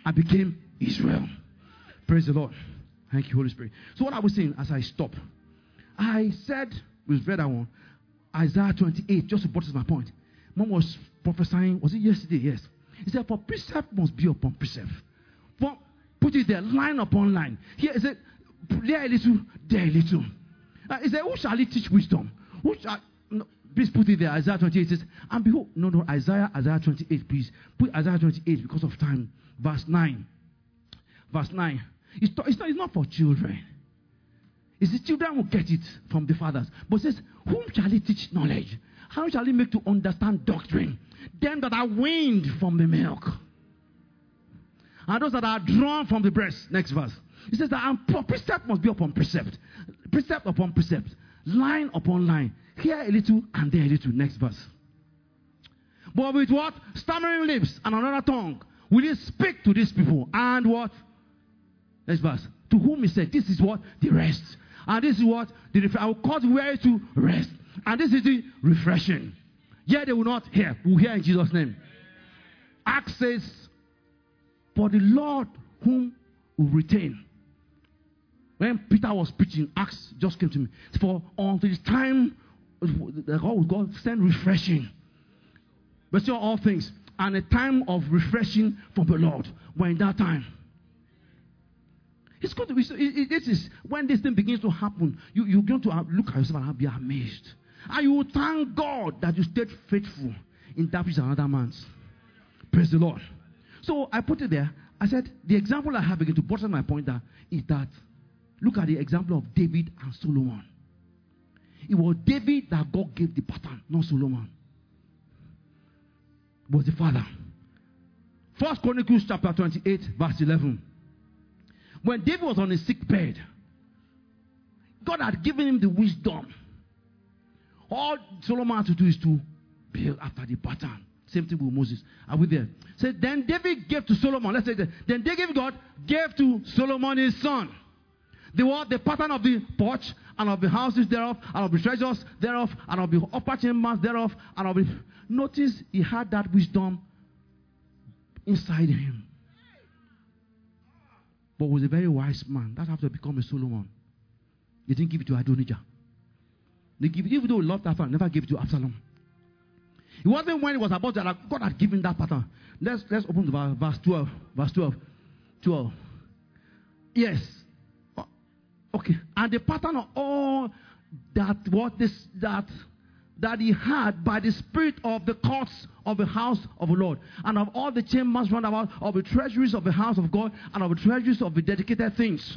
I became Israel. Praise the Lord. Thank you, Holy Spirit. So what I was saying as I stop, I said, we read that one, Isaiah 28, just to buttress my point. Mom was prophesying, was it yesterday? Yes. He said, for precept must be upon precept. For, put it there, line upon line. Here he said, there a little, there a little. He said, who shall he teach wisdom? Who shall, no, please put it there. Isaiah 28 says, and behold, no, Isaiah 28, please. Put Isaiah 28 because of time. Verse 9. Verse 9. It's not for children. It's the children who get it from the fathers. But it says, whom shall he teach knowledge? How shall he make to understand doctrine? Them that are weaned from the milk. And those that are drawn from the breast. Next verse. It says that precept must be upon precept. Precept upon precept. Line upon line. Here a little and there a little. Next verse. But with what? Stammering lips and another tongue will he speak to these people. And what? Next verse. To whom he said, this is what? The rest. And this is what? I will cause weary to rest. And this is the refreshing. Yet they will not hear. We'll hear in Jesus' name. Acts says, for the Lord whom will retain. When Peter was preaching, Acts just came to me. For until the time God send refreshing. But all things. And a time of refreshing from the Lord. When in that time. It's going to be. This is when this thing begins to happen. You're going to look at yourself and be amazed, and you will thank God that you stayed faithful in that which another man's. Praise the Lord. So I put it there. I said the example I have again to buttress my point is that look at the example of David and Solomon. It was David that God gave the pattern, not Solomon. It was the father. 1 Chronicles chapter 28, verse 11. When David was on his sick bed, God had given him the wisdom. All Solomon had to do is to build after the pattern. Same thing with Moses. Are we there? So then David gave to Solomon. Let's say that. Then David God gave to Solomon his son. The pattern of the porch and of the houses thereof and of the treasures thereof and of the upper chambers thereof and of the. Notice he had that wisdom inside him. But was a very wise man. That's how to become a Solomon. They didn't give it to Adonijah. They give it, even though he loved that son, never gave it to Absalom. It wasn't when it was about that God had given that pattern. Let's open to verse 12. Verse 12. Yes. Okay. And the pattern of all that he had by the spirit of the courts of the house of the Lord, and of all the chambers round about, of the treasuries of the house of God, and of the treasuries of the dedicated things.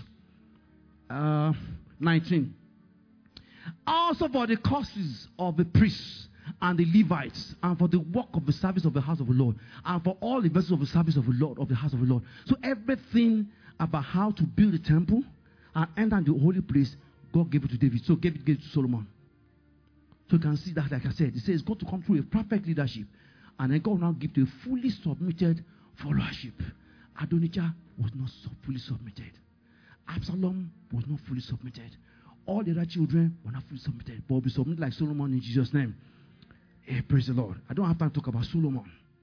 19. Also for the causes of the priests and the Levites, and for the work of the service of the house of the Lord, and for all the vessels of the service of the Lord, of the house of the Lord. So everything about how to build the temple and enter the holy place, God gave it to David. So David gave it to Solomon. So you can see that, like I said, it says God to come through a perfect leadership. And then God will now give to a fully submitted followership. Adonijah was not fully submitted. Absalom was not fully submitted. All the other children were not fully submitted. But will be submitted like Solomon in Jesus' name. Hey, praise the Lord. I don't have time to talk about Solomon.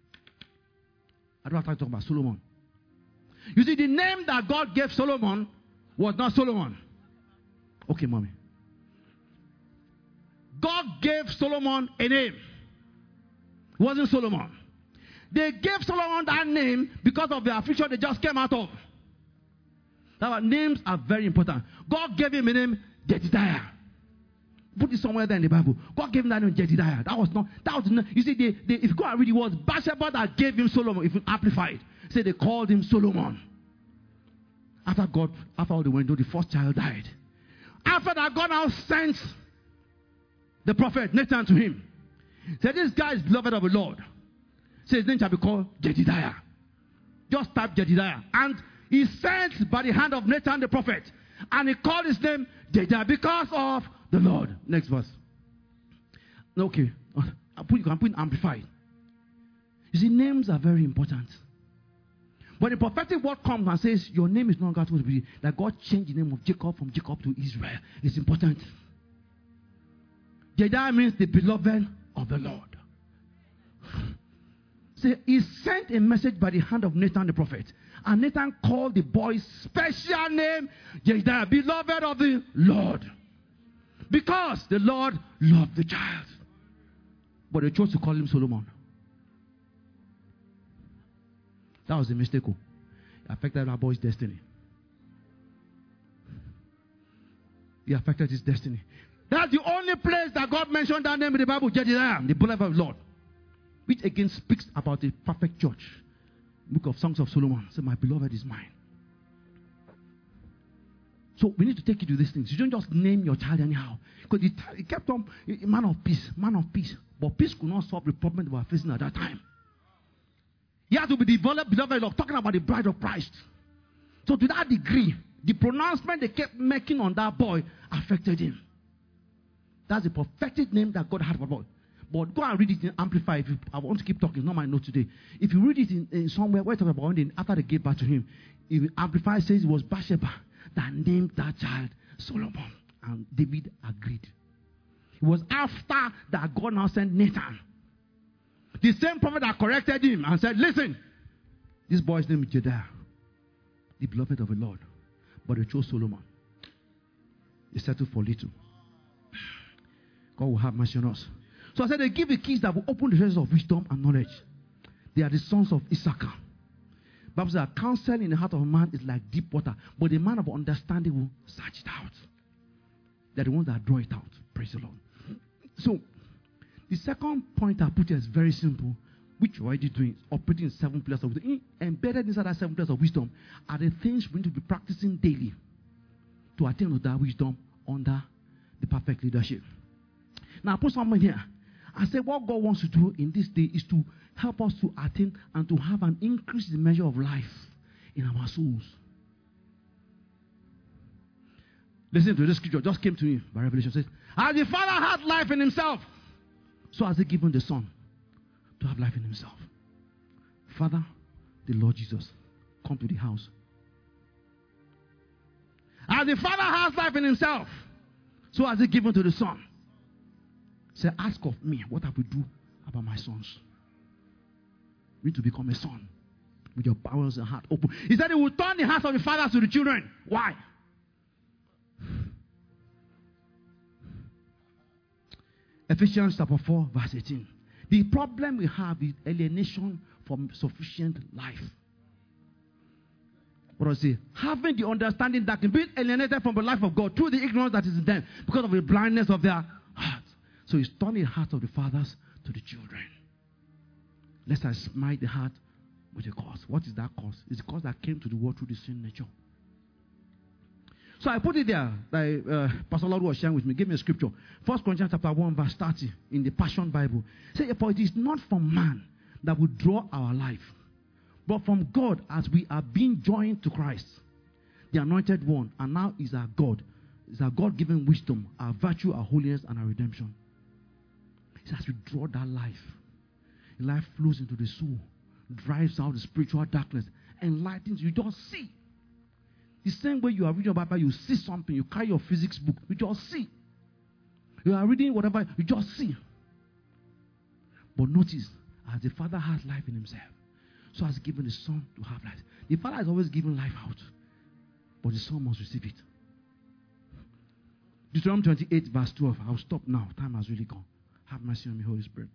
You see, the name that God gave Solomon was not Solomon. Okay, mommy. God gave Solomon a name. It wasn't Solomon. They gave Solomon that name because of the affliction they just came out of. That's why names are very important. God gave him a name, Jedediah. Put it somewhere there in the Bible. God gave him that name, Jedediah. You see, if you go and read, it was Bathsheba that gave him Solomon. If you amplify it, say they called him Solomon. After all they went through, the first child died. After that, God now sent the prophet Nathan to him. Said, this guy is beloved of the Lord. Said his name shall be called Jedediah. Just type Jedediah. And he sent by the hand of Nathan the prophet. And he called his name Jedediah because of the Lord. Next verse. Okay. You can put amplified. You see, names are very important. When the prophetic word comes and says, your name is no longer supposed to be, that God changed the name of Jacob from Jacob to Israel. It's important. Jedediah means the beloved of the Lord. says he sent a message by the hand of Nathan the prophet. And Nathan called the boy's special name, Jedidiah, beloved of the Lord. Because the Lord loved the child. But they chose to call him Solomon. That was a mistake. It affected that boy's destiny. It affected his destiny. That's the only place that God mentioned that name in the Bible, Jedidiah, the beloved of the Lord. Which again speaks about the perfect church. Book of Songs of Solomon. Say, my beloved is mine. So we need to take you to these things. You don't just name your child anyhow. Because it kept on, man of peace, man of peace. But peace could not solve the problem they were facing at that time. He had to be developed, beloved Lord, talking about the bride of Christ. So to that degree, the pronouncement they kept making on that boy affected him. That's the prophetic name that God had for the boy. But go and read it in Amplify. I want to keep talking. It's not my note today. If you read it in somewhere, where talking about when after they gave birth to him, Amplify says it was Bathsheba that named that child Solomon. And David agreed. It was after that God now sent Nathan. The same prophet that corrected him and said, listen, this boy's name is Jedidiah, the beloved of the Lord. But they chose Solomon. They settled for little. God will have mercy on us. So I said they give the keys that will open the treasures of wisdom and knowledge. They are the sons of Issachar. Bible says counsel in the heart of a man is like deep water, but the man of understanding will search it out. They're the ones that draw it out. Praise the Lord. So the second point I put here is very simple, which you're already doing, operating in 7 pillars of wisdom. Embedded inside that 7 pillars of wisdom are the things we need to be practicing daily to attain to that wisdom under the perfect leadership. Now I put something here. I said what God wants to do in this day is to help us to attain and to have an increase in the measure of life in our souls. Listen to this scripture. Just came to me by revelation. It says, as the Father had life in himself, so has he given the Son to have life in himself. Father, the Lord Jesus, come to the house. As the Father has life in himself, so has he given to the Son. Say, ask of me, what I will do about my sons. We need to become a son with your bowels and heart open. He said he will turn the hearts of the fathers to the children. Why? Ephesians chapter 4, verse 18. The problem we have is alienation from sufficient life. What does it say? Having the understanding that can be alienated from the life of God through the ignorance that is in them because of the blindness of their hearts. So he's turning the hearts of the fathers to the children. Let us smite the heart with a cause. What is that cause? It's the cause that came to the world through the sin nature. So I put it there. Pastor Lord was sharing with me. Give me a scripture. 1 Corinthians chapter 1 verse 30 in the Passion Bible. Say, for it is not from man that will draw our life, but from God as we are being joined to Christ, the anointed one, and now is our God. Is our God-given wisdom, our virtue, our holiness, and our redemption. It's as we draw that life. Life flows into the soul, drives out the spiritual darkness, enlightens you. Just see. The same way you are reading your Bible, you see something, you carry your physics book, you just see. You are reading whatever, you just see. But notice, as the Father has life in himself, so has given the Son to have life. The Father has always given life out, but the Son must receive it. Deuteronomy 28 verse 12. I'll stop now. Time has really gone. Have mercy on me, Holy Spirit.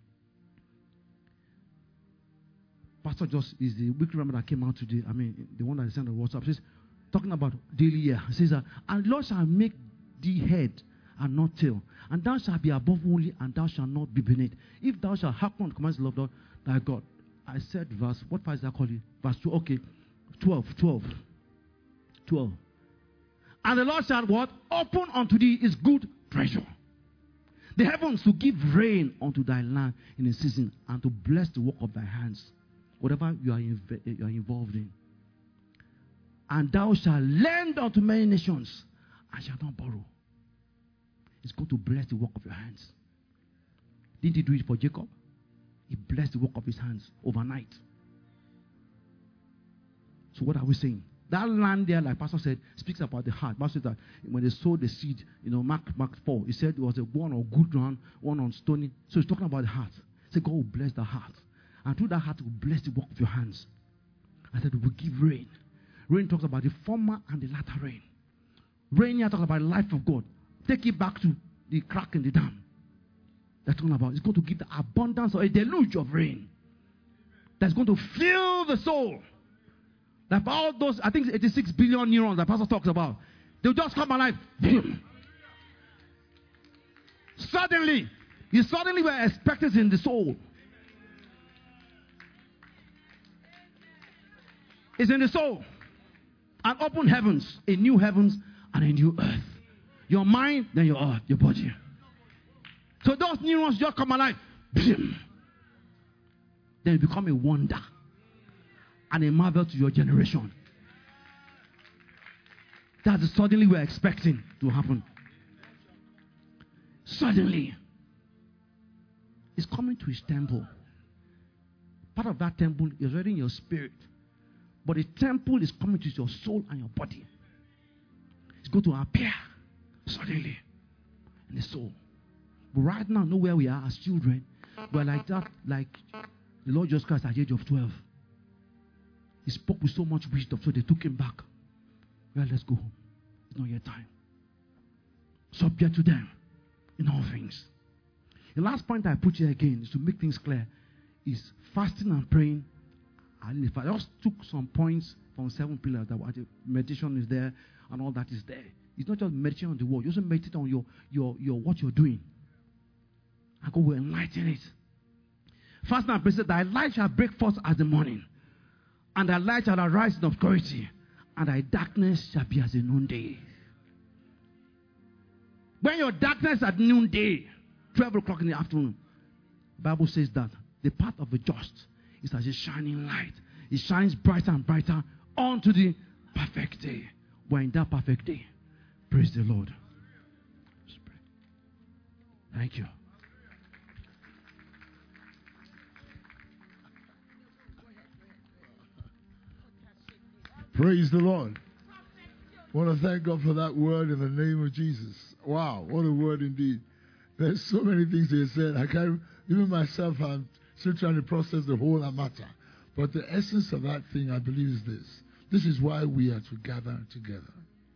Pastor just is the weekly rammer that came out today. I mean, the one that I sent on WhatsApp. Says, talking about daily year. It says, and Lord shall make thee head and not tail. And thou shalt be above only, and thou shalt not be beneath. If thou shalt hearken unto the commands of the Lord thy God. I said verse, what verse is that called? Verse 2. Okay. 12. And the Lord shall what? Open unto thee his good treasure, the heavens, to give rain unto thy land in a season, and to bless the work of thy hands, whatever you are involved in. And thou shalt lend unto many nations, and shalt not borrow. It's going to bless the work of your hands. Didn't he do it for Jacob? He blessed the work of his hands overnight. So what are we saying? That land there, like Pastor said, speaks about the heart. Pastor said that when they sowed the seed, Mark 4, he said it was a one on good ground, one on stony. So he's talking about the heart. He said God will bless the heart. And through that heart, will bless the work of your hands. I said, we'll give rain. Rain talks about the former and the latter rain. Rain here talks about the life of God. Take it back to the crack in the dam. That's talking about. It's going to give the abundance or a deluge of rain. That's going to fill the soul. Like all those, I think 86 billion neurons that Pastor talks about. They'll just come alive. Suddenly. You suddenly were expected in the soul. It's in the soul. An open heavens, a new heavens, and a new earth. Your mind, then your earth, your body. So those neurons just come alive. Then you become a wonder and a marvel to your generation. That's suddenly we're expecting to happen. Suddenly. It's coming to his temple. Part of that temple is already in your spirit. But the temple is coming to your soul and your body. It's going to appear suddenly in the soul. But right now, know where we are as children. We're like that, like the Lord Jesus Christ at the age of 12. He spoke with so much wisdom, so they took him back. Well, let's go home. It's not yet time. Subject to them in all things. The last point I put here again is to make things clear is fasting and praying. And if I just took some points from 7 pillars, that meditation is there and all that is there. It's not just meditation on the word. You also meditate on your what you're doing. And God will enlighten it. Fasting and prayer said, thy light shall break forth as the morning, and thy light shall arise in obscurity, and thy darkness shall be as a noonday. When your darkness at noonday, 12 o'clock in the afternoon, the Bible says that the path of the just is as a shining light. It shines brighter and brighter unto the perfect day. We're in that perfect day. Praise the Lord. Thank you. Praise the Lord. I want to thank God for that word in the name of Jesus. Wow, what a word indeed. There's so many things he said. I can't, even myself, I'm still trying to process the whole matter. But the essence of that thing, I believe, is this. This is why we are to gather together.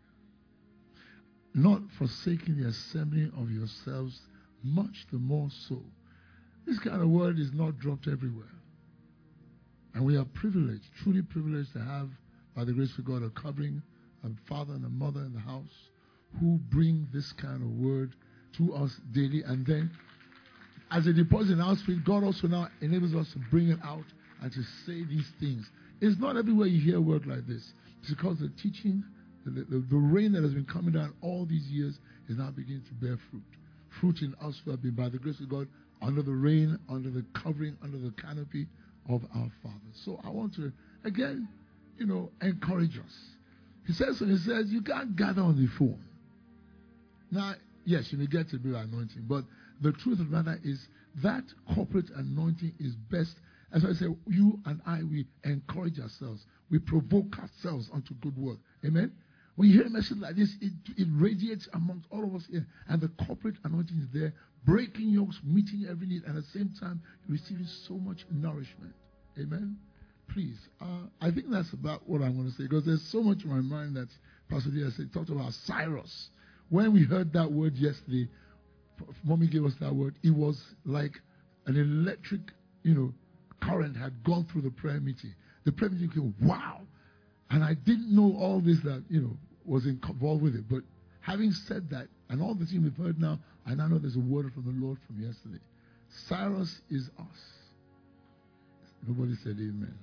Not forsaking the assembling of yourselves, much the more so. This kind of word is not dropped everywhere. And we are privileged, truly privileged to have, by the grace of God, a covering, a father and a mother in the house who bring this kind of word to us daily. And then, as a deposit in our spirit, God also now enables us to bring it out and to say these things. It's not everywhere you hear a word like this. It's because the teaching, the rain that has been coming down all these years is now beginning to bear fruit. Fruit in us who have been, by the grace of God, under the rain, under the covering, under the canopy of our Father. So I want to, again, encourage us. He says, you can't gather on the phone. Now, yes, you may get a bit of anointing, but the truth of the matter is that corporate anointing is best. As I say, you and I, we encourage ourselves. We provoke ourselves unto good work. Amen? When you hear a message like this, it radiates amongst all of us here. And the corporate anointing is there, breaking yokes, meeting every need, and at the same time, receiving so much nourishment. Amen? Please, I think that's about what I'm going to say, because there's so much in my mind that Pastor Diaz said. Talked about Cyrus. When we heard that word yesterday, Mommy gave us that word, it was like an electric, current had gone through the prayer meeting. The prayer meeting came, wow. And I didn't know all this that, was involved with it. But having said that, and all the things we've heard now, I now know there's a word from the Lord from yesterday. Cyrus is us. Nobody said amen.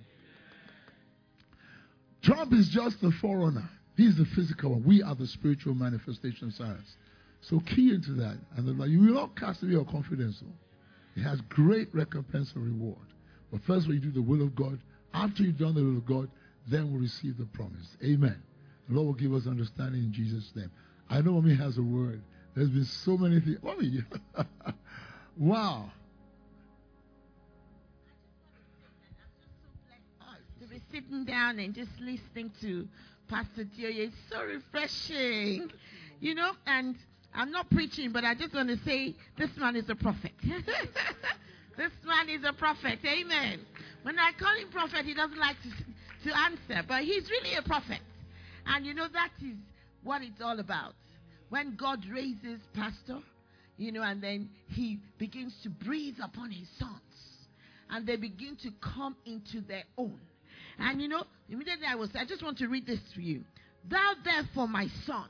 Trump is just the forerunner. He's the physical one. We are the spiritual manifestation of Cyrus. So key into that. And you will not cast away your confidence. It has great recompense and reward. But first when you do the will of God, after you've done the will of God, then we'll receive the promise. Amen. The Lord will give us understanding in Jesus' name. I know Mommy has a word. There's been so many things. Mommy, wow. To be sitting down and just listening to Pastor Tioye is so refreshing. And I'm not preaching, but I just want to say this man is a prophet. This man is a prophet. Amen. When I call him prophet, he doesn't like to answer. But he's really a prophet. And you know, that is what it's all about. When God raises pastor, you know, and then he begins to breathe upon his sons. And they begin to come into their own. And you know, immediately I just want to read this to you. Thou therefore, my son.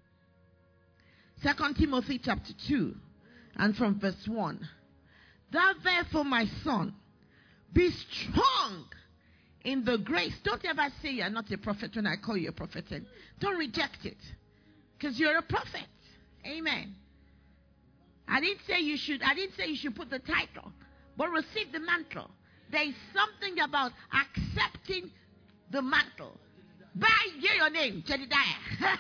2 Timothy chapter 2 and from verse 1. Thou therefore, my son, be strong in the grace. Don't ever say you're not a prophet when I call you a prophet. Don't reject it. Because you're a prophet. Amen. I didn't say you should put the title, but receive the mantle. There is something about accepting the mantle. Bear your name, Jedediah.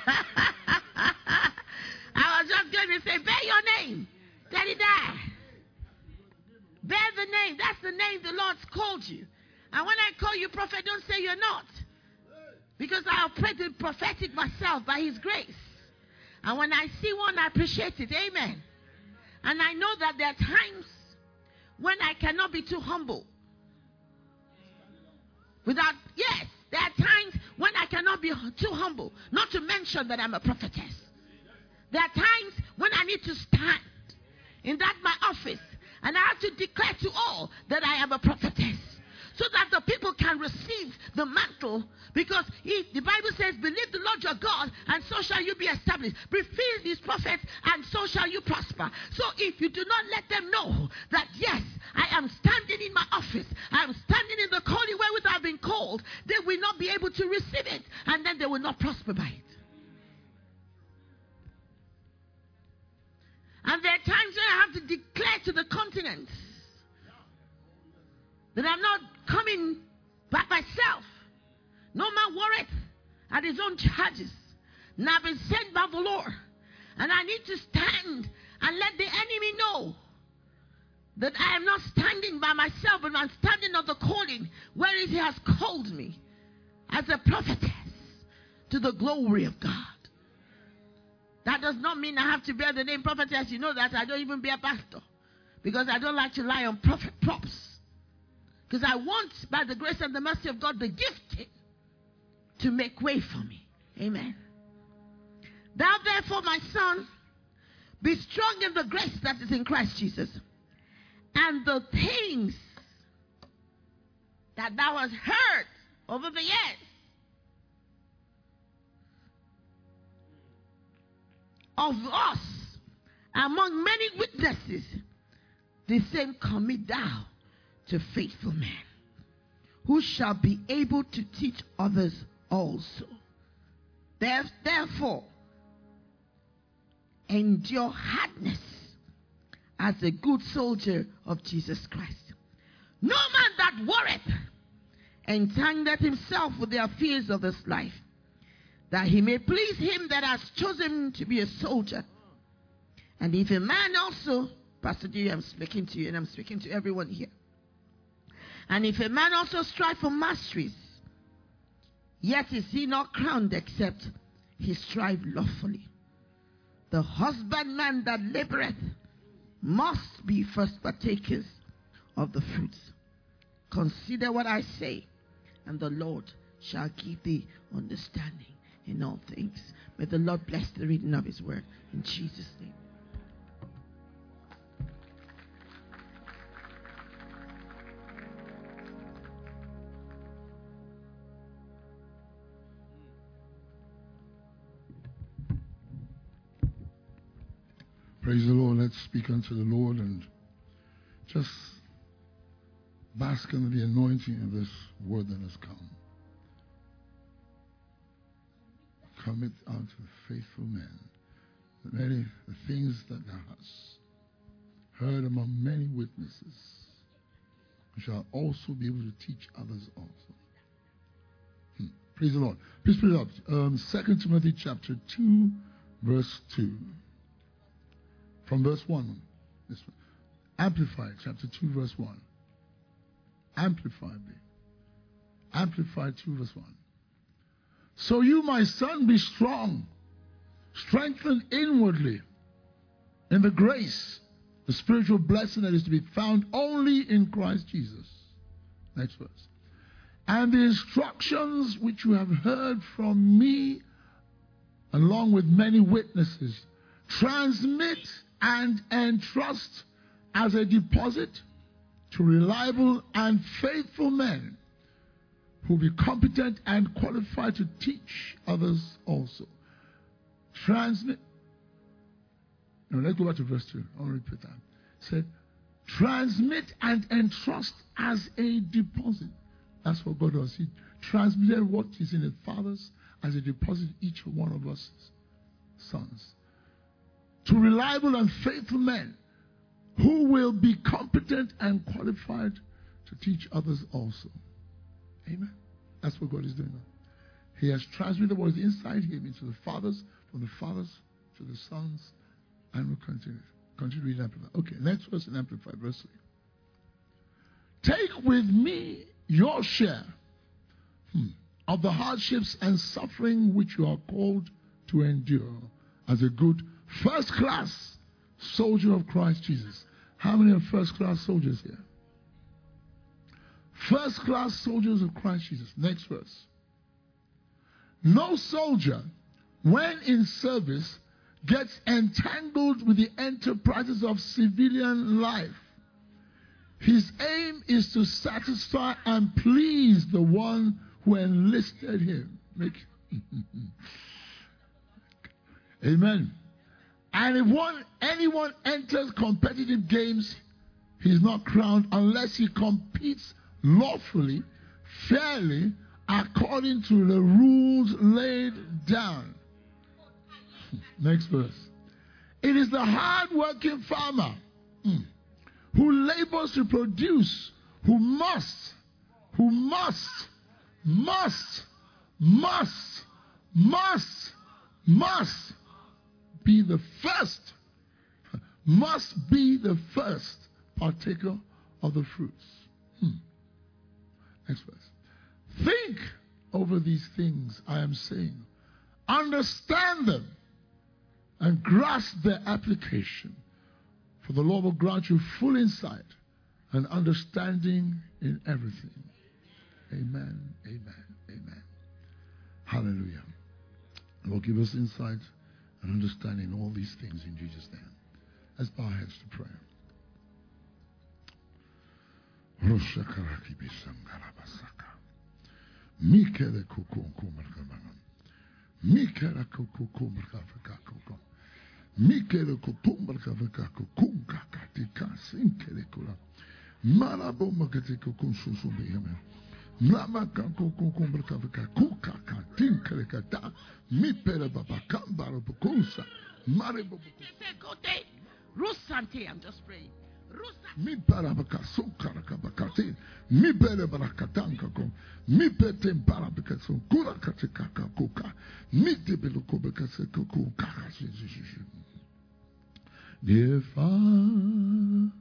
I was just going to say, bear your name, Jedediah. Bear the name. That's the name the Lord's called you. And when I call you prophet, don't say you're not. Because I operate the prophetic myself by his grace. And when I see one, I appreciate it. Amen. And I know that there are times when I cannot be too humble. There are times when I cannot be too humble. Not to mention that I'm a prophetess. There are times when I need to stand in that my office. And I have to declare to all that I am a prophetess. So that the people can receive the mantle. Because the Bible says, believe the Lord your God, and so shall you be established. Fulfill these prophets, and so shall you prosper. So if you do not let them know that, yes, I am standing in my office, I am standing in the calling wherewith I have been called, they will not be able to receive it. And then they will not prosper by it. And there are times when I have to declare to the continent that I'm not coming by myself. No man worrieth at his own charges. Now I've been sent by the Lord. And I need to stand and let the enemy know that I am not standing by myself, but I'm standing on the calling where he has called me as a prophetess to the glory of God. That does not mean I have to bear the name prophetess. You know that I don't even bear pastor. Because I don't like to lie on prophet props. Because I want, by the grace and the mercy of God, the gifting to make way for me. Amen. Thou therefore, my son, be strong in the grace that is in Christ Jesus. And the things that thou hast heard over the years of us among many witnesses, the same commit thou to faithful men, who shall be able to teach others also. Therefore, endure hardness as a good soldier of Jesus Christ. No man that worrieth entangleth himself with the affairs of this life, that he may please him that has chosen to be a soldier. And if a man also, Pastor G, I'm speaking to you, and I'm speaking to everyone here. And if a man also strive for masteries, yet is he not crowned except he strive lawfully. The husbandman that laboreth must be first partakers of the fruits. Consider what I say, and the Lord shall give thee understanding in all things. May the Lord bless the reading of his word in Jesus' name. Praise the Lord. Let's speak unto the Lord and just bask in the anointing of this word that has come. Commit unto faithful men the things that thou hast heard among many witnesses, shall also be able to teach others also. Praise the Lord. Please put it up. 2 Timothy chapter 2, verse 2. From verse 1. Amplified, chapter 2, verse 1. Amplified. Amplified 2, verse 1. So you, my son, be strong, strengthened inwardly in the grace The spiritual blessing that is to be found only in Christ Jesus. Next verse. And the instructions which you have heard from me, along with many witnesses, transmit and entrust as a deposit to reliable and faithful men who will be competent and qualified to teach others also. Transmit. No, let's go back to verse 2. I'll repeat that. It said, transmit and entrust as a deposit. That's what God does. He transmitted what is in the fathers as a deposit, each one of us sons, to reliable and faithful men who will be competent and qualified to teach others also. Amen. That's what God is doing now. He has transmitted what is inside him into the fathers, from the fathers to the sons, and will continue. Continue reading Amplified. Okay, next verse in Amplified, verse 3. Take with me your share of the hardships and suffering which you are called to endure as a good first-class soldier of Christ Jesus. How many are first-class soldiers here? First-class soldiers of Christ Jesus. Next verse. No soldier, when in service, gets entangled with the enterprises of civilian life. His aim is to satisfy and please the one who enlisted him. Amen. And if anyone enters competitive games, he's not crowned unless he competes lawfully, fairly, according to the rules laid down. Next verse. It is the hard-working farmer who labors to produce, who must be the first partaker of the fruits. Next verse. Think over these things I am saying. Understand them and grasp their application. For the Lord will grant you full insight and understanding in everything. Amen, amen, amen. Hallelujah. Lord, give us insight and understanding in all these things in Jesus' name. Let's bow our heads to prayer. Mikere kukumba kaveka kukunga katika sinkele kula maraboma katika kunsusume yame mlama kukumba kaveka kuka katinkele kata mipere baba kambara bukunsa marebo bukunsa rusante. I'm just praying. Mi parabaka sukara kabakati mi bere barakatanka ko mi pete parabaka so kura katika kuka mi debelo kubaka se kuka dear Father,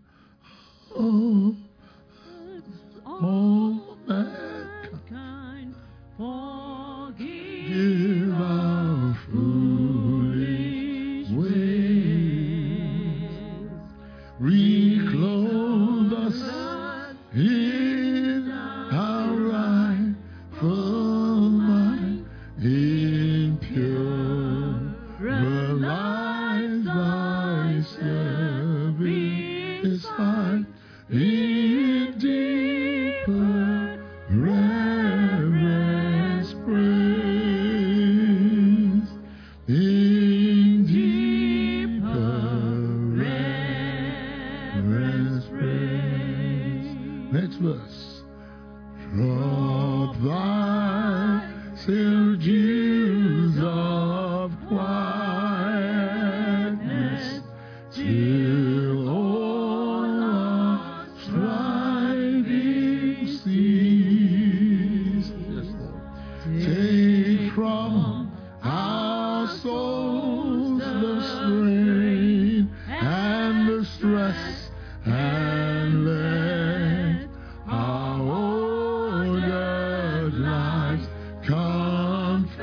all mankind, forgive our foolish ways. Reclothe us in our rightful mind, in pure life thy service find, in deeper reverence praise, in deeper reverence praise. Next verse. Drop thy still dews of quietness till all our striving cease. Yes, Lord. Take from our souls the strain and the stress, and let our ordered lives come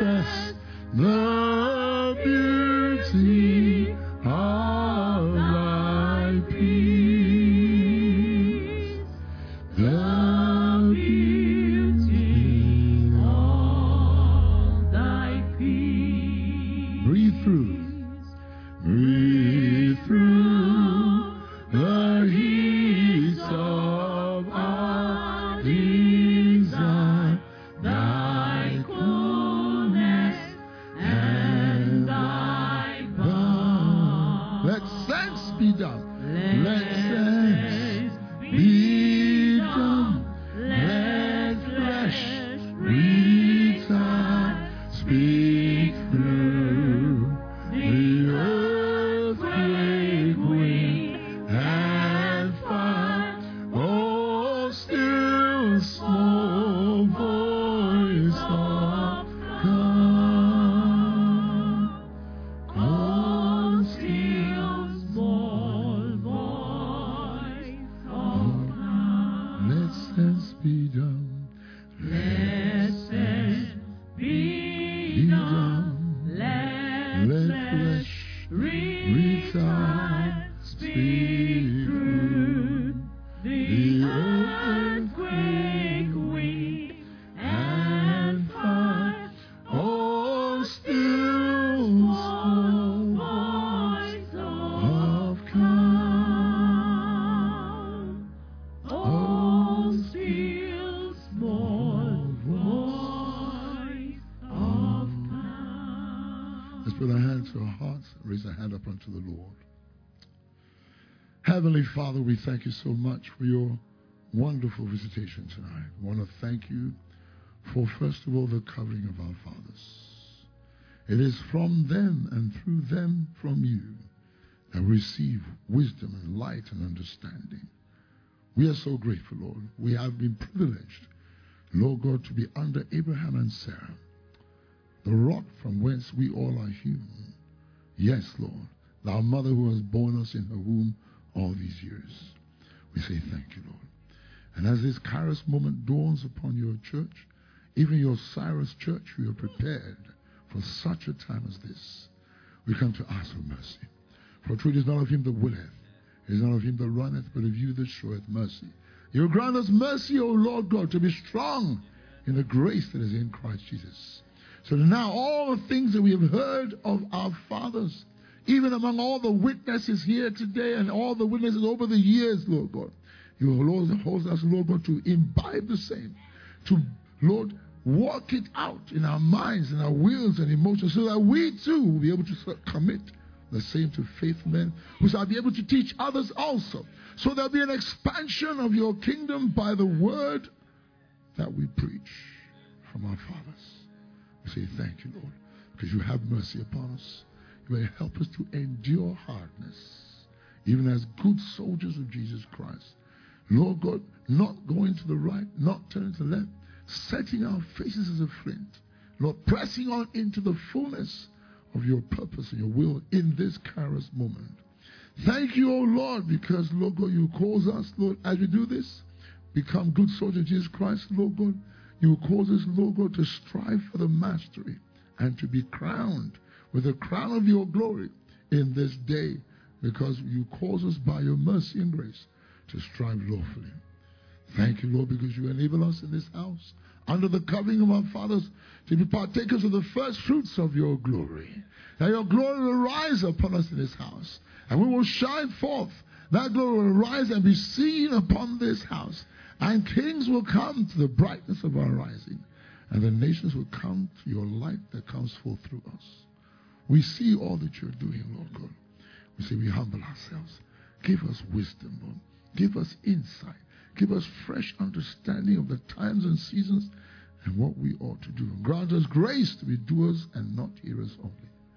Blessed be done. Let flesh retire. Speak through the earthquake wind and fire. Oh, still small voice of calm. Oh, still small voice of calm. Let's put our hands to our hearts and raise our hand up unto the Lord. Heavenly Father, we thank you so much for your wonderful visitation tonight. I want to thank you for, first of all, the covering of our fathers. It is from them and through them from you that we receive wisdom and light and understanding. We are so grateful, Lord. We have been privileged, Lord God, to be under Abraham and Sarah, the rock from whence we all are hewn. Yes, Lord, our mother who has borne us in her womb all these years. We say thank you, Lord. And as this Kairos moment dawns upon your church, even your Cyrus church, we are prepared for such a time as this. We come to ask for mercy. For truth is not of him that willeth, it is not of him that runneth, but of you that showeth mercy. You will grant us mercy, O Lord God, to be strong in the grace that is in Christ Jesus. So that now all the things that we have heard of our fathers, even among all the witnesses here today and all the witnesses over the years, Lord God, you will hold us, Lord God, to imbibe the same, to, Lord, walk it out in our minds and our wills and emotions so that we too will be able to commit the same to faithful men who shall be able to teach others also. So there'll be an expansion of your kingdom by the word that we preach from our fathers. We say thank you, Lord, because you have mercy upon us. You may help us to endure hardness, even as good soldiers of Jesus Christ. Lord God, not going to the right, not turning to the left, setting our faces as a flint. Lord, pressing on into the fullness of your purpose and your will in this Kairos moment. Thank you, O Lord, because, Lord God, you cause us, Lord, as we do this, become good soldiers of Jesus Christ, Lord God. You cause us, Lord God, to strive for the mastery and to be crowned with the crown of your glory in this day, because you cause us by your mercy and grace to strive lawfully. Thank you, Lord, because you enable us in this house, under the covering of our fathers, to be partakers of the first fruits of your glory. That your glory will rise upon us in this house, and we will shine forth. That glory will rise and be seen upon this house, and kings will come to the brightness of our rising, and the nations will come to your light that comes forth through us. We see all that you're doing, Lord God. We say we humble ourselves. Give us wisdom, Lord. Give us insight. Give us fresh understanding of the times and seasons and what we ought to do. And grant us grace to be doers and not hearers only.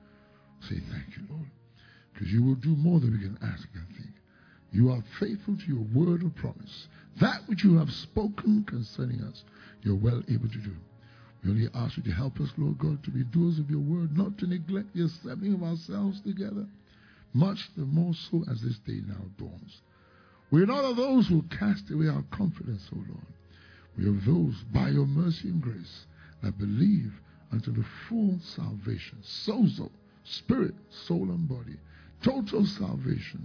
Say thank you, Lord, because you will do more than we can ask and think. You are faithful to your word of promise. That which you have spoken concerning us, you're well able to do. We only ask you to help us, Lord God, to be doers of your word, not to neglect the assembling of ourselves together, much the more so as this day now dawns. We are not of those who cast away our confidence, O Lord. We are of those, by your mercy and grace, that believe unto the full salvation, sozo, spirit, soul, and body, total salvation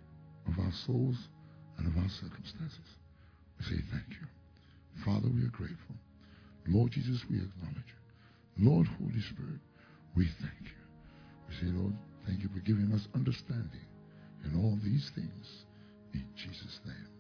of our souls and of our circumstances. We say thank you. Father, we are grateful. Lord Jesus, we acknowledge you. Lord, Holy Spirit, we thank you. We say, Lord, thank you for giving us understanding in all these things. In Jesus' name.